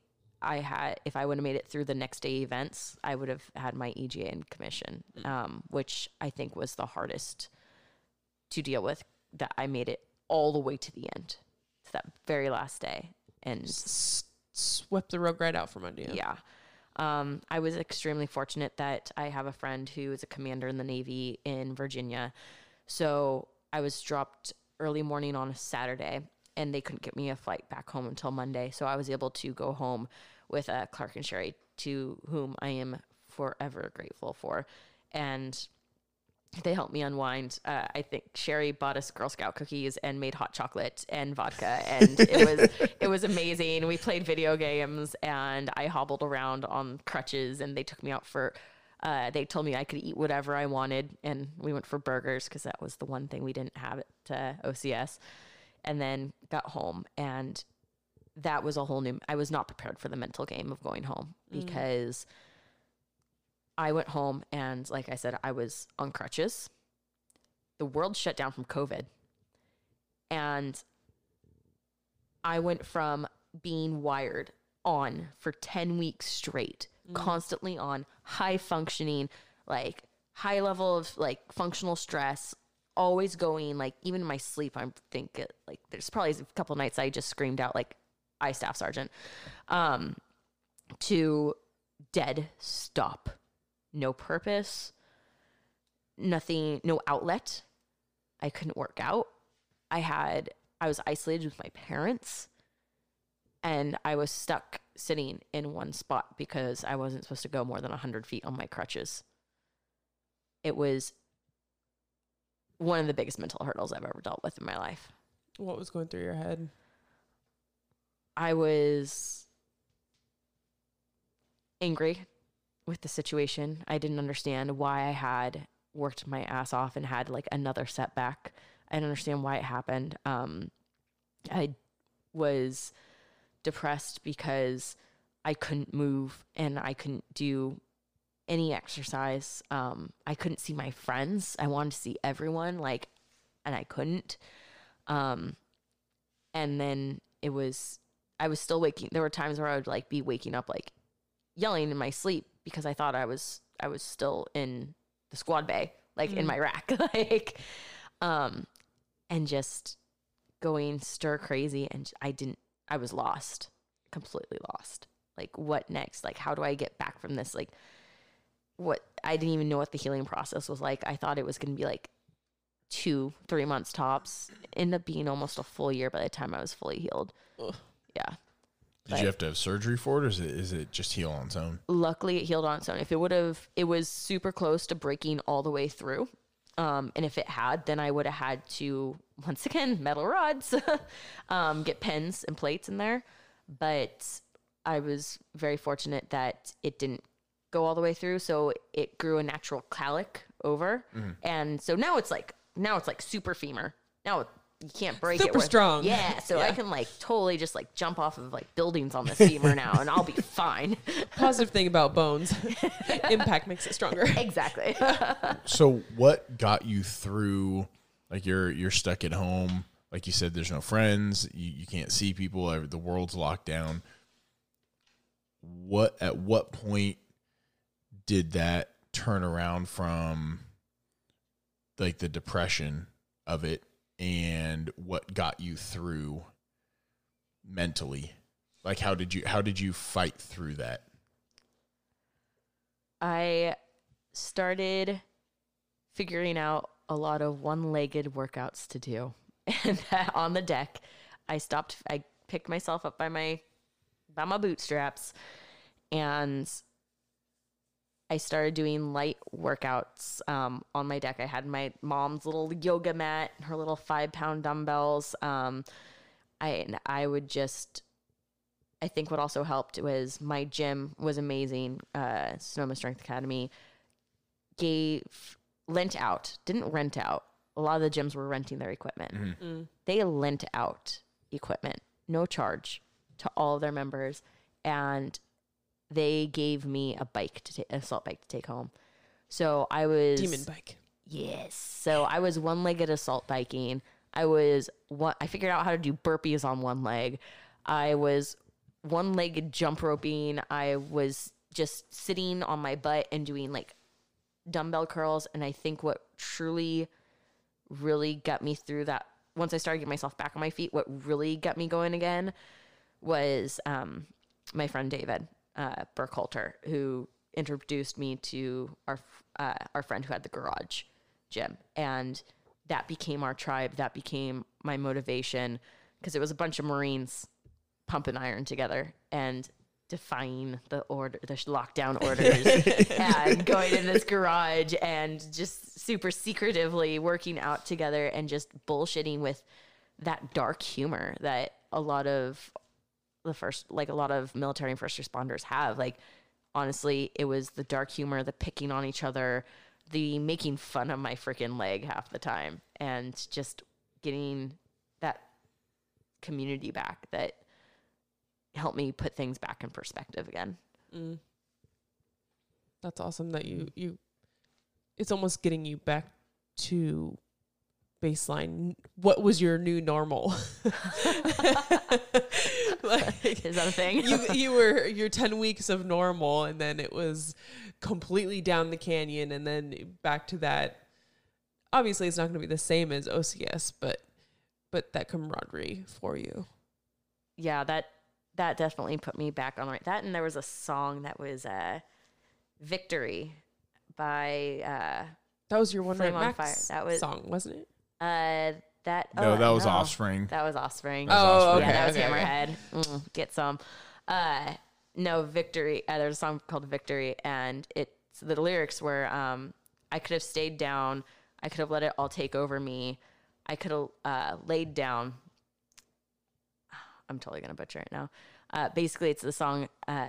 if I would have made it through the next day events, I would have had my EGA and commission, which I think was the hardest to deal with, that I made it all the way to the end, to that very last day. And Swept the rug right out from under you. yeah. I was extremely fortunate that I have a friend who is a commander in the Navy in Virginia. So I was dropped early morning on a Saturday, and they couldn't get me a flight back home until Monday. So I was able to go home with Clark and Sherry, to whom I am forever grateful for. And they helped me unwind. I think Sherry bought us Girl Scout cookies and made hot chocolate and vodka, and it was amazing. We played video games, and I hobbled around on crutches, and they took me out for. They told me I could eat whatever I wanted, and we went for burgers because that was the one thing we didn't have at OCS. And then got home, and that was a whole new. I was not prepared for the mental game of going home, because I went home, and like I said, I was on crutches. The world shut down from COVID. And I went from being wired on for 10 weeks straight, constantly on, high functioning, like high level of like functional stress, always going, like even in my sleep, I'm thinking like there's probably a couple nights I just screamed out like I staff sergeant, to dead stop. No purpose, nothing, no outlet. I couldn't work out. I was isolated with my parents, and I was stuck sitting in one spot because I wasn't supposed to go more than 100 feet on my crutches. It was one of the biggest mental hurdles I've ever dealt with in my life. What was going through your head? I was angry with the situation. I didn't understand why I had worked my ass off and had like another setback. I didn't understand why it happened. I was depressed because I couldn't move and I couldn't do any exercise. I couldn't see my friends. I wanted to see everyone, like, and I couldn't. And then I was still waking. There were times where I would like be waking up, like yelling in my sleep, because I thought I was still in the squad bay, like in my rack, like, and just going stir crazy. And I was lost, completely lost. Like, what next? Like, how do I get back from this? Like, I didn't even know what the healing process was like. I thought it was going to be like 2-3 months tops. Ended up being almost a full year by the time I was fully healed. Ugh. Yeah. Did you have to have surgery for it, or is it just heal on its own? Luckily, it healed on its own. If it was super close to breaking all the way through. And if it had, then I would have had to, once again, metal rods, get pins and plates in there. But I was very fortunate that it didn't go all the way through. So it grew a natural calic over. And so now it's like super femur. Now you can't break it. Super strong. Yeah. So I can like totally just like jump off of like buildings on this femur now, and I'll be fine. Positive thing about bones. Impact makes it stronger. Exactly. So what got you through, like you're stuck at home, like you said, there's no friends, you can't see people, the world's locked down. At what point did that turn around from like the depression of it, and what got you through mentally? Like how did you fight through that? I started figuring out a lot of one-legged workouts to do. And on the deck, I picked myself up by my bootstraps, and I started doing light workouts on my deck. I had my mom's little yoga mat, her little 5-pound dumbbells. I think what also helped was my gym was amazing. Sonoma Strength Academy didn't rent out. A lot of the gyms were renting their equipment. They lent out equipment, no charge, to all of their members. And they gave me an assault bike to take home. So I was Demon bike. Yes. So I was one-legged assault biking. I figured out how to do burpees on one leg. I was one-legged jump roping. I was just sitting on my butt and doing like dumbbell curls. And I think what truly really got me through that, once I started getting myself back on my feet, what really got me going again was my friend David Burkhalter, who introduced me to our friend who had the garage gym. And that became our tribe. That became my motivation, because it was a bunch of Marines pumping iron together and defying the lockdown orders and going in this garage and just super secretively working out together and just bullshitting with that dark humor that a lot of military and first responders have. Like, honestly, it was the dark humor, the picking on each other, the making fun of my freaking leg half the time, and just getting that community back that helped me put things back in perspective again. That's awesome that you it's almost getting you back to baseline. What was your new normal? Like, is that a thing? you were your 10 weeks of normal, and then it was completely down the canyon, and then back to that. Obviously it's not going to be the same as OCS, but that camaraderie for you. Yeah, that definitely put me back on the right. That, and there was a song that was Victory by that was your One Night Flame on Max Fire. That was song, wasn't it? That was Offspring. That was Offspring. Oh, okay. Yeah, that was okay. Hammerhead. Get some. No, Victory. There's a song called Victory, and the lyrics were, I could have stayed down. I could have let it all take over me. I could have laid down. I'm totally going to butcher it now. Basically, it's the song,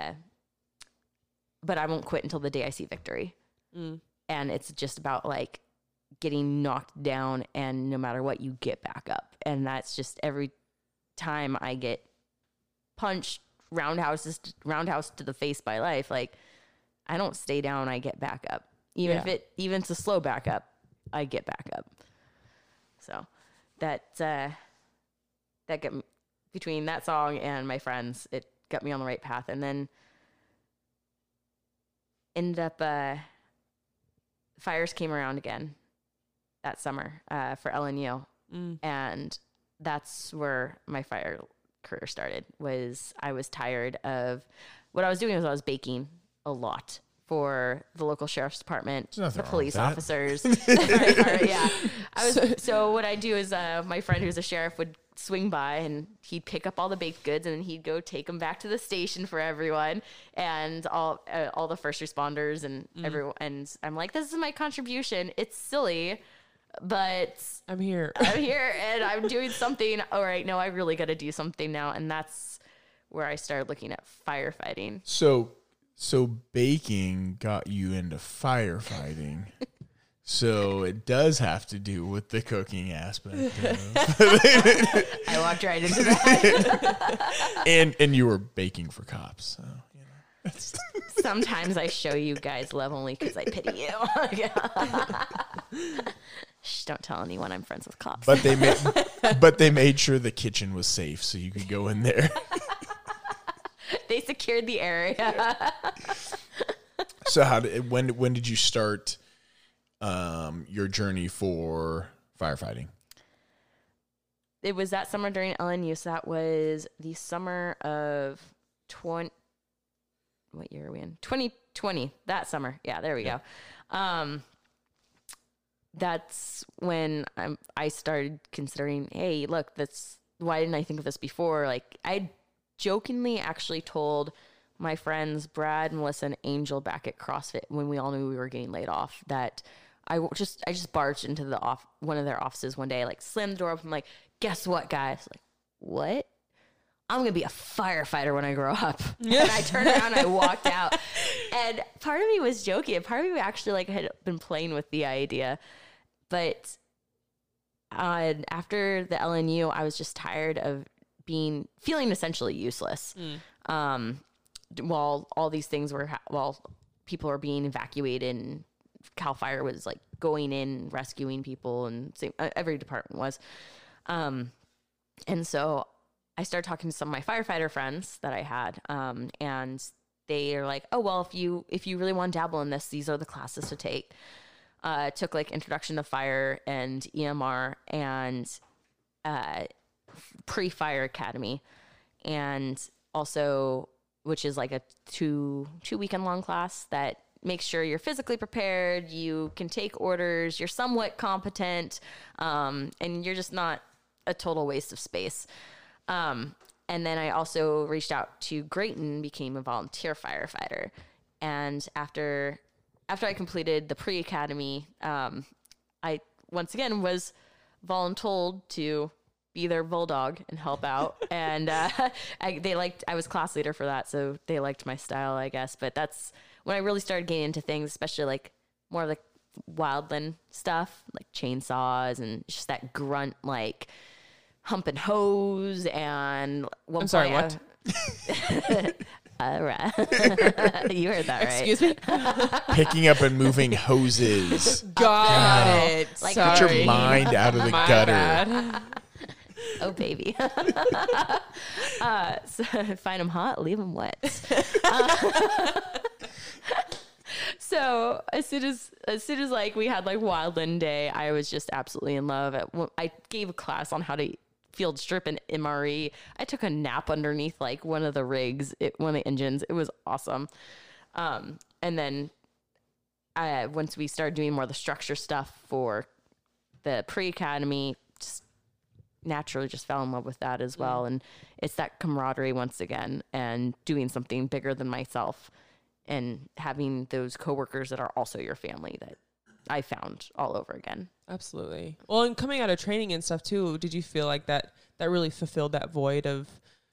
but I won't quit until the day I see victory. And it's just about like getting knocked down, and no matter what, you get back up. And that's just every time I get punched, roundhouse to the face by life, like, I don't stay down, I get back up. Even if it's a slow back up, I get back up. So that got me, between that song and my friends, it got me on the right path. And then ended up, fires came around again that summer for LNU. And that's where my fire career started. I was tired of what I was doing. I was baking a lot for the local sheriff's department, the police officers. So what I do is my friend who's a sheriff would swing by, and he'd pick up all the baked goods, and then he'd go take them back to the station for everyone and all the first responders and everyone. And I'm like, this is my contribution. It's silly, but I'm here and I'm doing something. All right, no, I really got to do something now. And that's where I started looking at firefighting. So baking got you into firefighting. So it does have to do with the cooking aspect. I walked right into that. and you were baking for cops. So, you know. Sometimes I show you guys love only because I pity you. Shh, don't tell anyone I'm friends with cops. But they made sure the kitchen was safe so you could go in there. They secured the area. So when did you start your journey for firefighting? It was that summer during LNU. So that was the summer of what year are we in? 2020. That summer. Yeah, there we go. That's when I started considering, hey, look, why didn't I think of this before? Like, I jokingly actually told my friends Brad, Melissa, and Angel back at CrossFit when we all knew we were getting laid off that I just barged into one of their offices one day, like slammed the door open. I'm like, guess what, guys? Like, what? I'm going to be a firefighter when I grow up. And I turned around and I walked out. And part of me was joking. And part of me actually like had been playing with the idea. But after the LNU, I was just tired of feeling essentially useless. While all these things while people were being evacuated and CAL FIRE was like going in, rescuing people, and every department was. And so I started talking to some of my firefighter friends that I had, and they are like, oh, well, if you really want to dabble in this, these are the classes to take. Took like Introduction to Fire and EMR and Pre-Fire Academy, and also, which is like a two weekend long class that makes sure you're physically prepared, you can take orders, you're somewhat competent, and you're just not a total waste of space. And then I also reached out to Grayton, became a volunteer firefighter. And after I completed the pre-academy, I once again was voluntold to be their bulldog and help out. And I was class leader for that, so they liked my style, I guess. But that's when I really started getting into things, especially like more of like wildland stuff, like chainsaws and just that grunt, like humping hose. And I'm sorry, what? Right. You heard that right. Excuse me? Picking up and moving hose. Got it. Like, Get Sorry. your mind out of the My gutter. bad. Oh, baby. So find them hot, leave them wet. So as soon as like we had like Wildland Day, I was just absolutely in love. I gave a class on how to field strip an MRE. I took a nap underneath like one of the rigs, one of the engines. It was awesome. And then once we started doing more of the structure stuff for the pre-academy, just naturally just fell in love with that as well. And it's that camaraderie once again, and doing something bigger than myself, and having those coworkers that are also your family that I found all over again. Absolutely. Well, and coming out of training and stuff too, did you feel like that really fulfilled that void of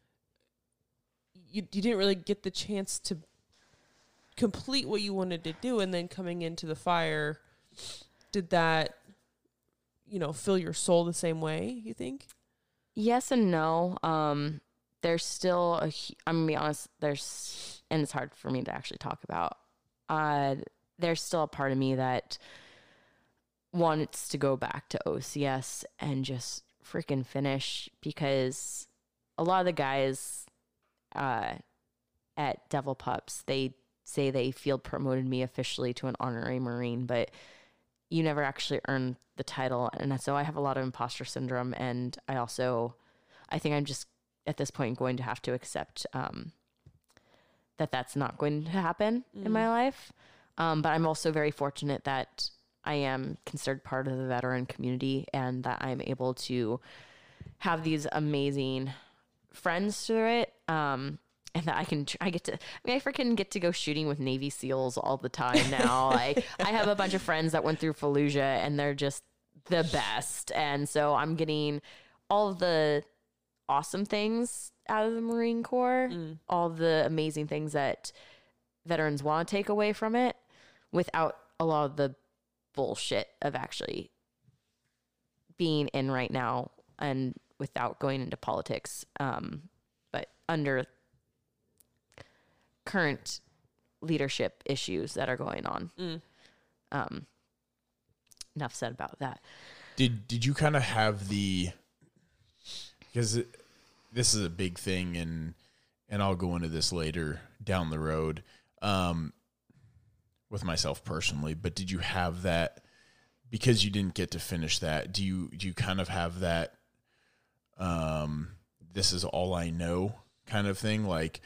you didn't really get the chance to complete what you wanted to do, and then coming into the fire, did that, fill your soul the same way, you think? Yes and no. There's still I'm gonna be honest, and it's hard for me to actually talk about. There's still a part of me that wants to go back to OCS and just freaking finish, because a lot of the guys at Devil Pups, they say they field promoted me officially to an honorary Marine, but you never actually earn the title. And so I have a lot of imposter syndrome, and I think I'm just at this point going to have to accept that's not going to happen in my life. But I'm also very fortunate that I am considered part of the veteran community, and that I'm able to have these amazing friends through it. And that I freaking get to go shooting with Navy SEALs all the time now. I have a bunch of friends that went through Fallujah, and they're just the best. And so I'm getting all of the awesome things out of the Marine Corps, all the amazing things that veterans want to take away from it, without a lot of the bullshit of actually being in right now, and without going into politics. But under current leadership issues that are going on. Enough said about that. Did you kind of have because this is a big thing, and I'll go into this later down the road with myself personally, but did you have that, because you didn't get to finish that, do you kind of have that this is all I know kind of thing? Like,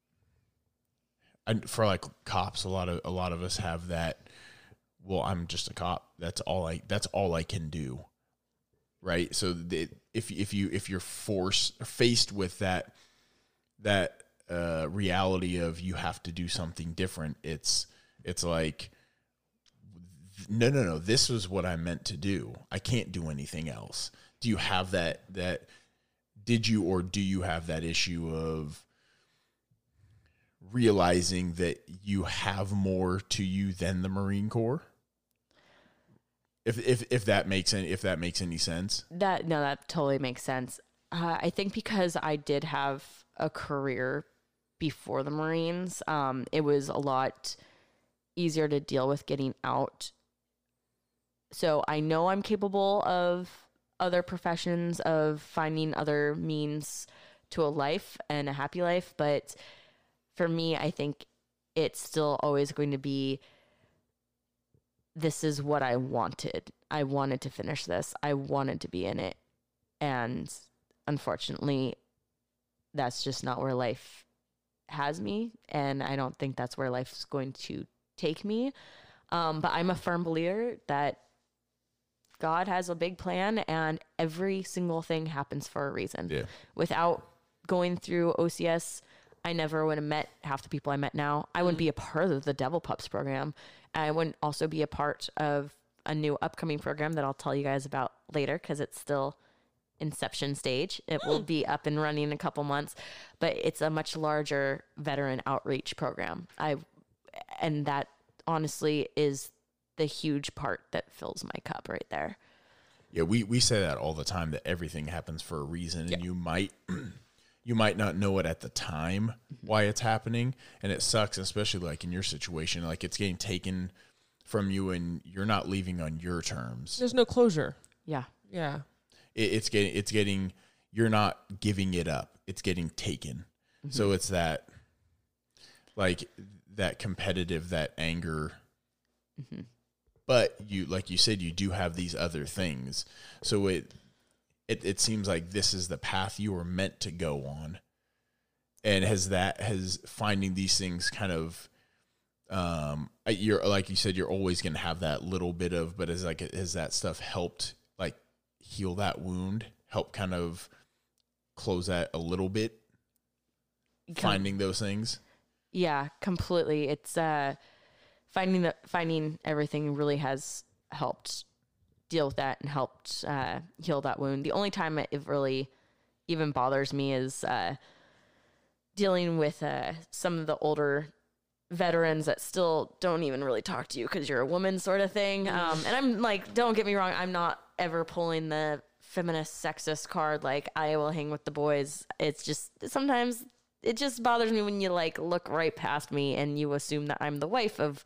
for like cops, a lot of us have that. Well, I'm just a cop. That's all I can do, right? So if you're faced with that reality of you have to do something different, it's like, no, this is what I meant to do. I can't do anything else. Do you have that did you, or do you have that issue of realizing that you have more to you than the Marine Corps? If that makes any sense. That totally makes sense. I think because I did have a career before the Marines, it was a lot easier to deal with getting out. So I know I'm capable of other professions, of finding other means to a life and a happy life. But for me, I think it's still always going to be, this is what I wanted. I wanted to finish this. I wanted to be in it. And unfortunately, that's just not where life has me. And I don't think that's where life's going to take me. But I'm a firm believer that God has a big plan and every single thing happens for a reason. Yeah. Without going through OCS, I never would have met half the people I met now. I wouldn't be a part of the Devil Pups program. I wouldn't also be a part of a new upcoming program that I'll tell you guys about later because it's still inception stage. It will be up and running in a couple months, but it's a much larger veteran outreach program. And that honestly is the huge part that fills my cup right there. Yeah, we say that all the time, that everything happens for a reason, and you might not know it at the time why it's happening, and it sucks, especially like in your situation, like it's getting taken from you and you're not leaving on your terms. There's no closure. Yeah. Yeah. It's getting you're not giving it up. It's getting taken. So it's that, like, that competitive, that anger. But you, like you said, you do have these other things. So it seems like this is the path you were meant to go on. And has finding these things kind of, you're, like you said, you're always going to have that little bit of, but has that stuff helped like heal that wound, help kind of close that a little bit, finding those things? Yeah, completely. It's, finding everything really has helped deal with that and helped heal that wound. The only time it really even bothers me is dealing with some of the older veterans that still don't even really talk to you because you're a woman, sort of thing. And I'm like, don't get me wrong, I'm not ever pulling the feminist sexist card, like I will hang with the boys. It's just sometimes it just bothers me when you like look right past me and you assume that I'm the wife of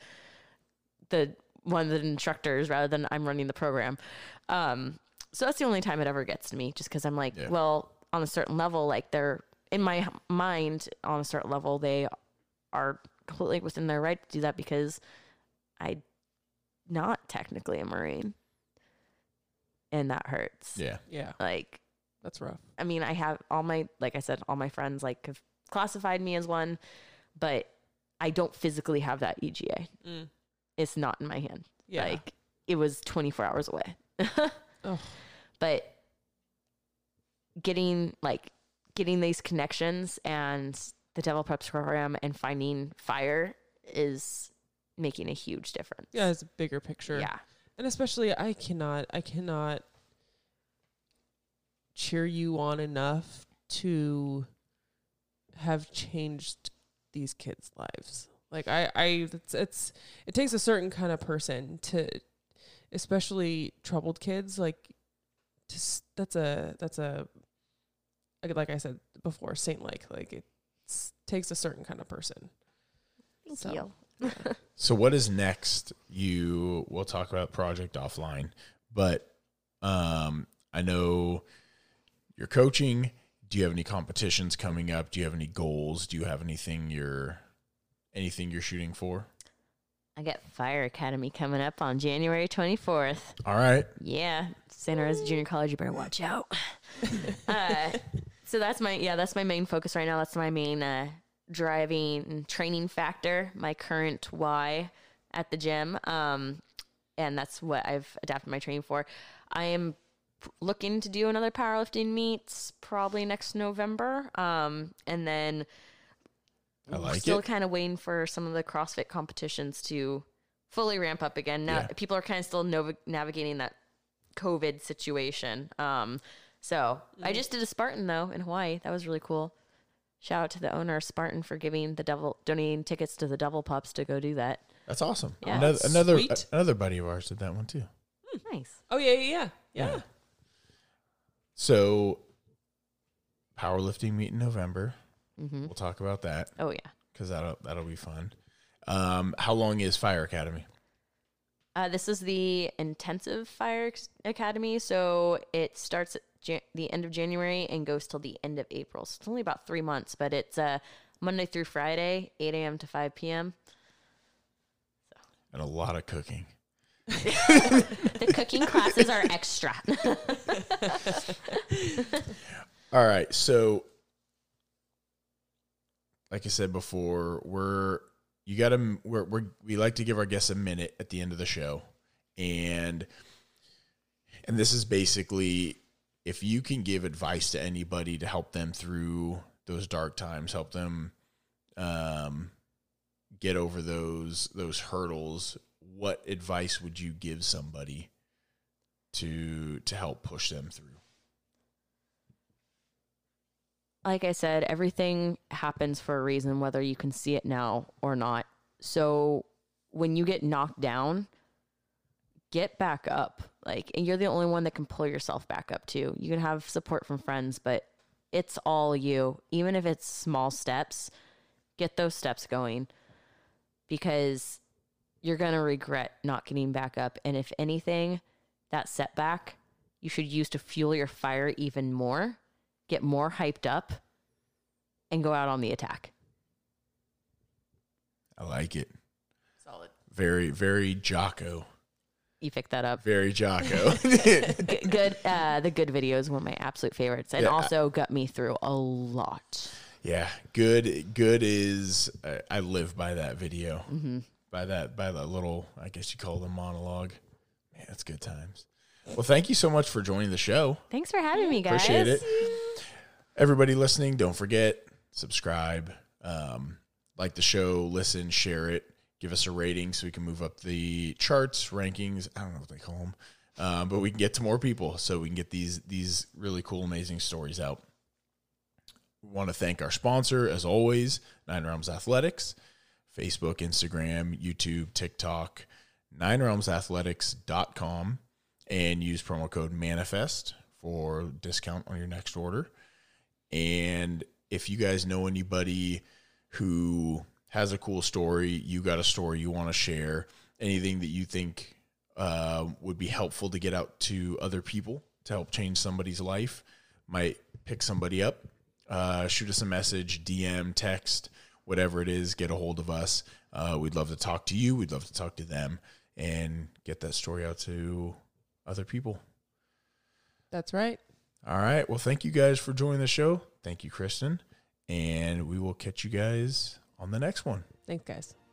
one of the instructors rather than I'm running the program. So that's the only time it ever gets to me, just because I'm like, well, on a certain level, like they're in my mind on a certain level, they are completely within their right to do that because I'm not technically a Marine. And that hurts. Yeah. Yeah. Like, That's rough. I mean, I have like I said, all my friends like have classified me as one, but I don't physically have that EGA. It's not in my hand. Yeah. Like it was 24 hours away. Oh. But getting these connections and the Devil Preps program and finding fire is making a huge difference. Yeah, it's a bigger picture. Yeah. And especially I cannot cheer you on enough to have changed these kids' lives. Like it takes a certain kind of person to, especially troubled kids, like that's a like I said before, saint-like, like it takes a certain kind of person. Thank you. So what is next? We'll talk about Project Offline, but I know you're coaching. Do you have any competitions coming up? Do you have any goals? Do you have anything you're shooting for? I got Fire Academy coming up on January 24th. All right. Yeah. Santa Rosa Junior College, you better watch out. So that's my main focus right now. That's my main driving and training factor, my current why at the gym. And that's what I've adapted my training for. I am looking to do another powerlifting meet probably next November. And then still kind of waiting for some of the CrossFit competitions to fully ramp up again. Now people are kind of still navigating that COVID situation. So I just did a Spartan though in Hawaii. That was really cool. Shout out to the owner of Spartan for donating tickets to the Devil Pups to go do that. That's awesome. Yeah. Another buddy of ours did that one too. Nice. Oh yeah. So powerlifting meet in November. Mm-hmm. We'll talk about that. Oh yeah. Because that'll be fun. How long is Fire Academy? This is the intensive Fire Academy, so it starts the end of January and goes till the end of April. So it's only about 3 months, but it's Monday through Friday, 8 a.m. to 5 p.m. And a lot of cooking. The cooking classes are extra. All right. So, like I said before, we like to give our guests a minute at the end of the show. And this is basically, if you can give advice to anybody to help them through those dark times, help them get over those hurdles, what advice would you give somebody to help push them through? Like I said, everything happens for a reason, whether you can see it now or not. So when you get knocked down, get back up. And you're the only one that can pull yourself back up too. You can have support from friends, but it's all you. Even if it's small steps, get those steps going, because you're going to regret not getting back up. And if anything, that setback, you should use to fuel your fire even more, get more hyped up, and go out on the attack. I like it. Solid. Very, very Jocko. You picked that up. Very Jocko. Good. The good video is one of my absolute favorites, and also got me through a lot. Yeah, good is. I live by that video. Mm-hmm. By that little, I guess you call it a monologue. Man, that's good times. Well, thank you so much for joining the show. Thanks for having me, guys. Appreciate it. Everybody listening, don't forget, subscribe, like the show, listen, share it. Give us a rating so we can move up the charts, rankings. I don't know what they call them. But we can get to more people so we can get these really cool, amazing stories out. We want to thank our sponsor, as always, Nine Realms Athletics, Facebook, Instagram, YouTube, TikTok, ninerealmsathletics.com, and use promo code MANIFEST for discount on your next order. And if you guys know anybody who has a cool story, you got a story you want to share, anything that you think would be helpful to get out to other people to help change somebody's life, might pick somebody up, shoot us a message, DM, text, whatever it is, get a hold of us. We'd love to talk to you. We'd love to talk to them and get that story out to other people. That's right. All right. Well, thank you guys for joining the show. Thank you, Kristen. And we will catch you guys on the next one. Thanks, guys.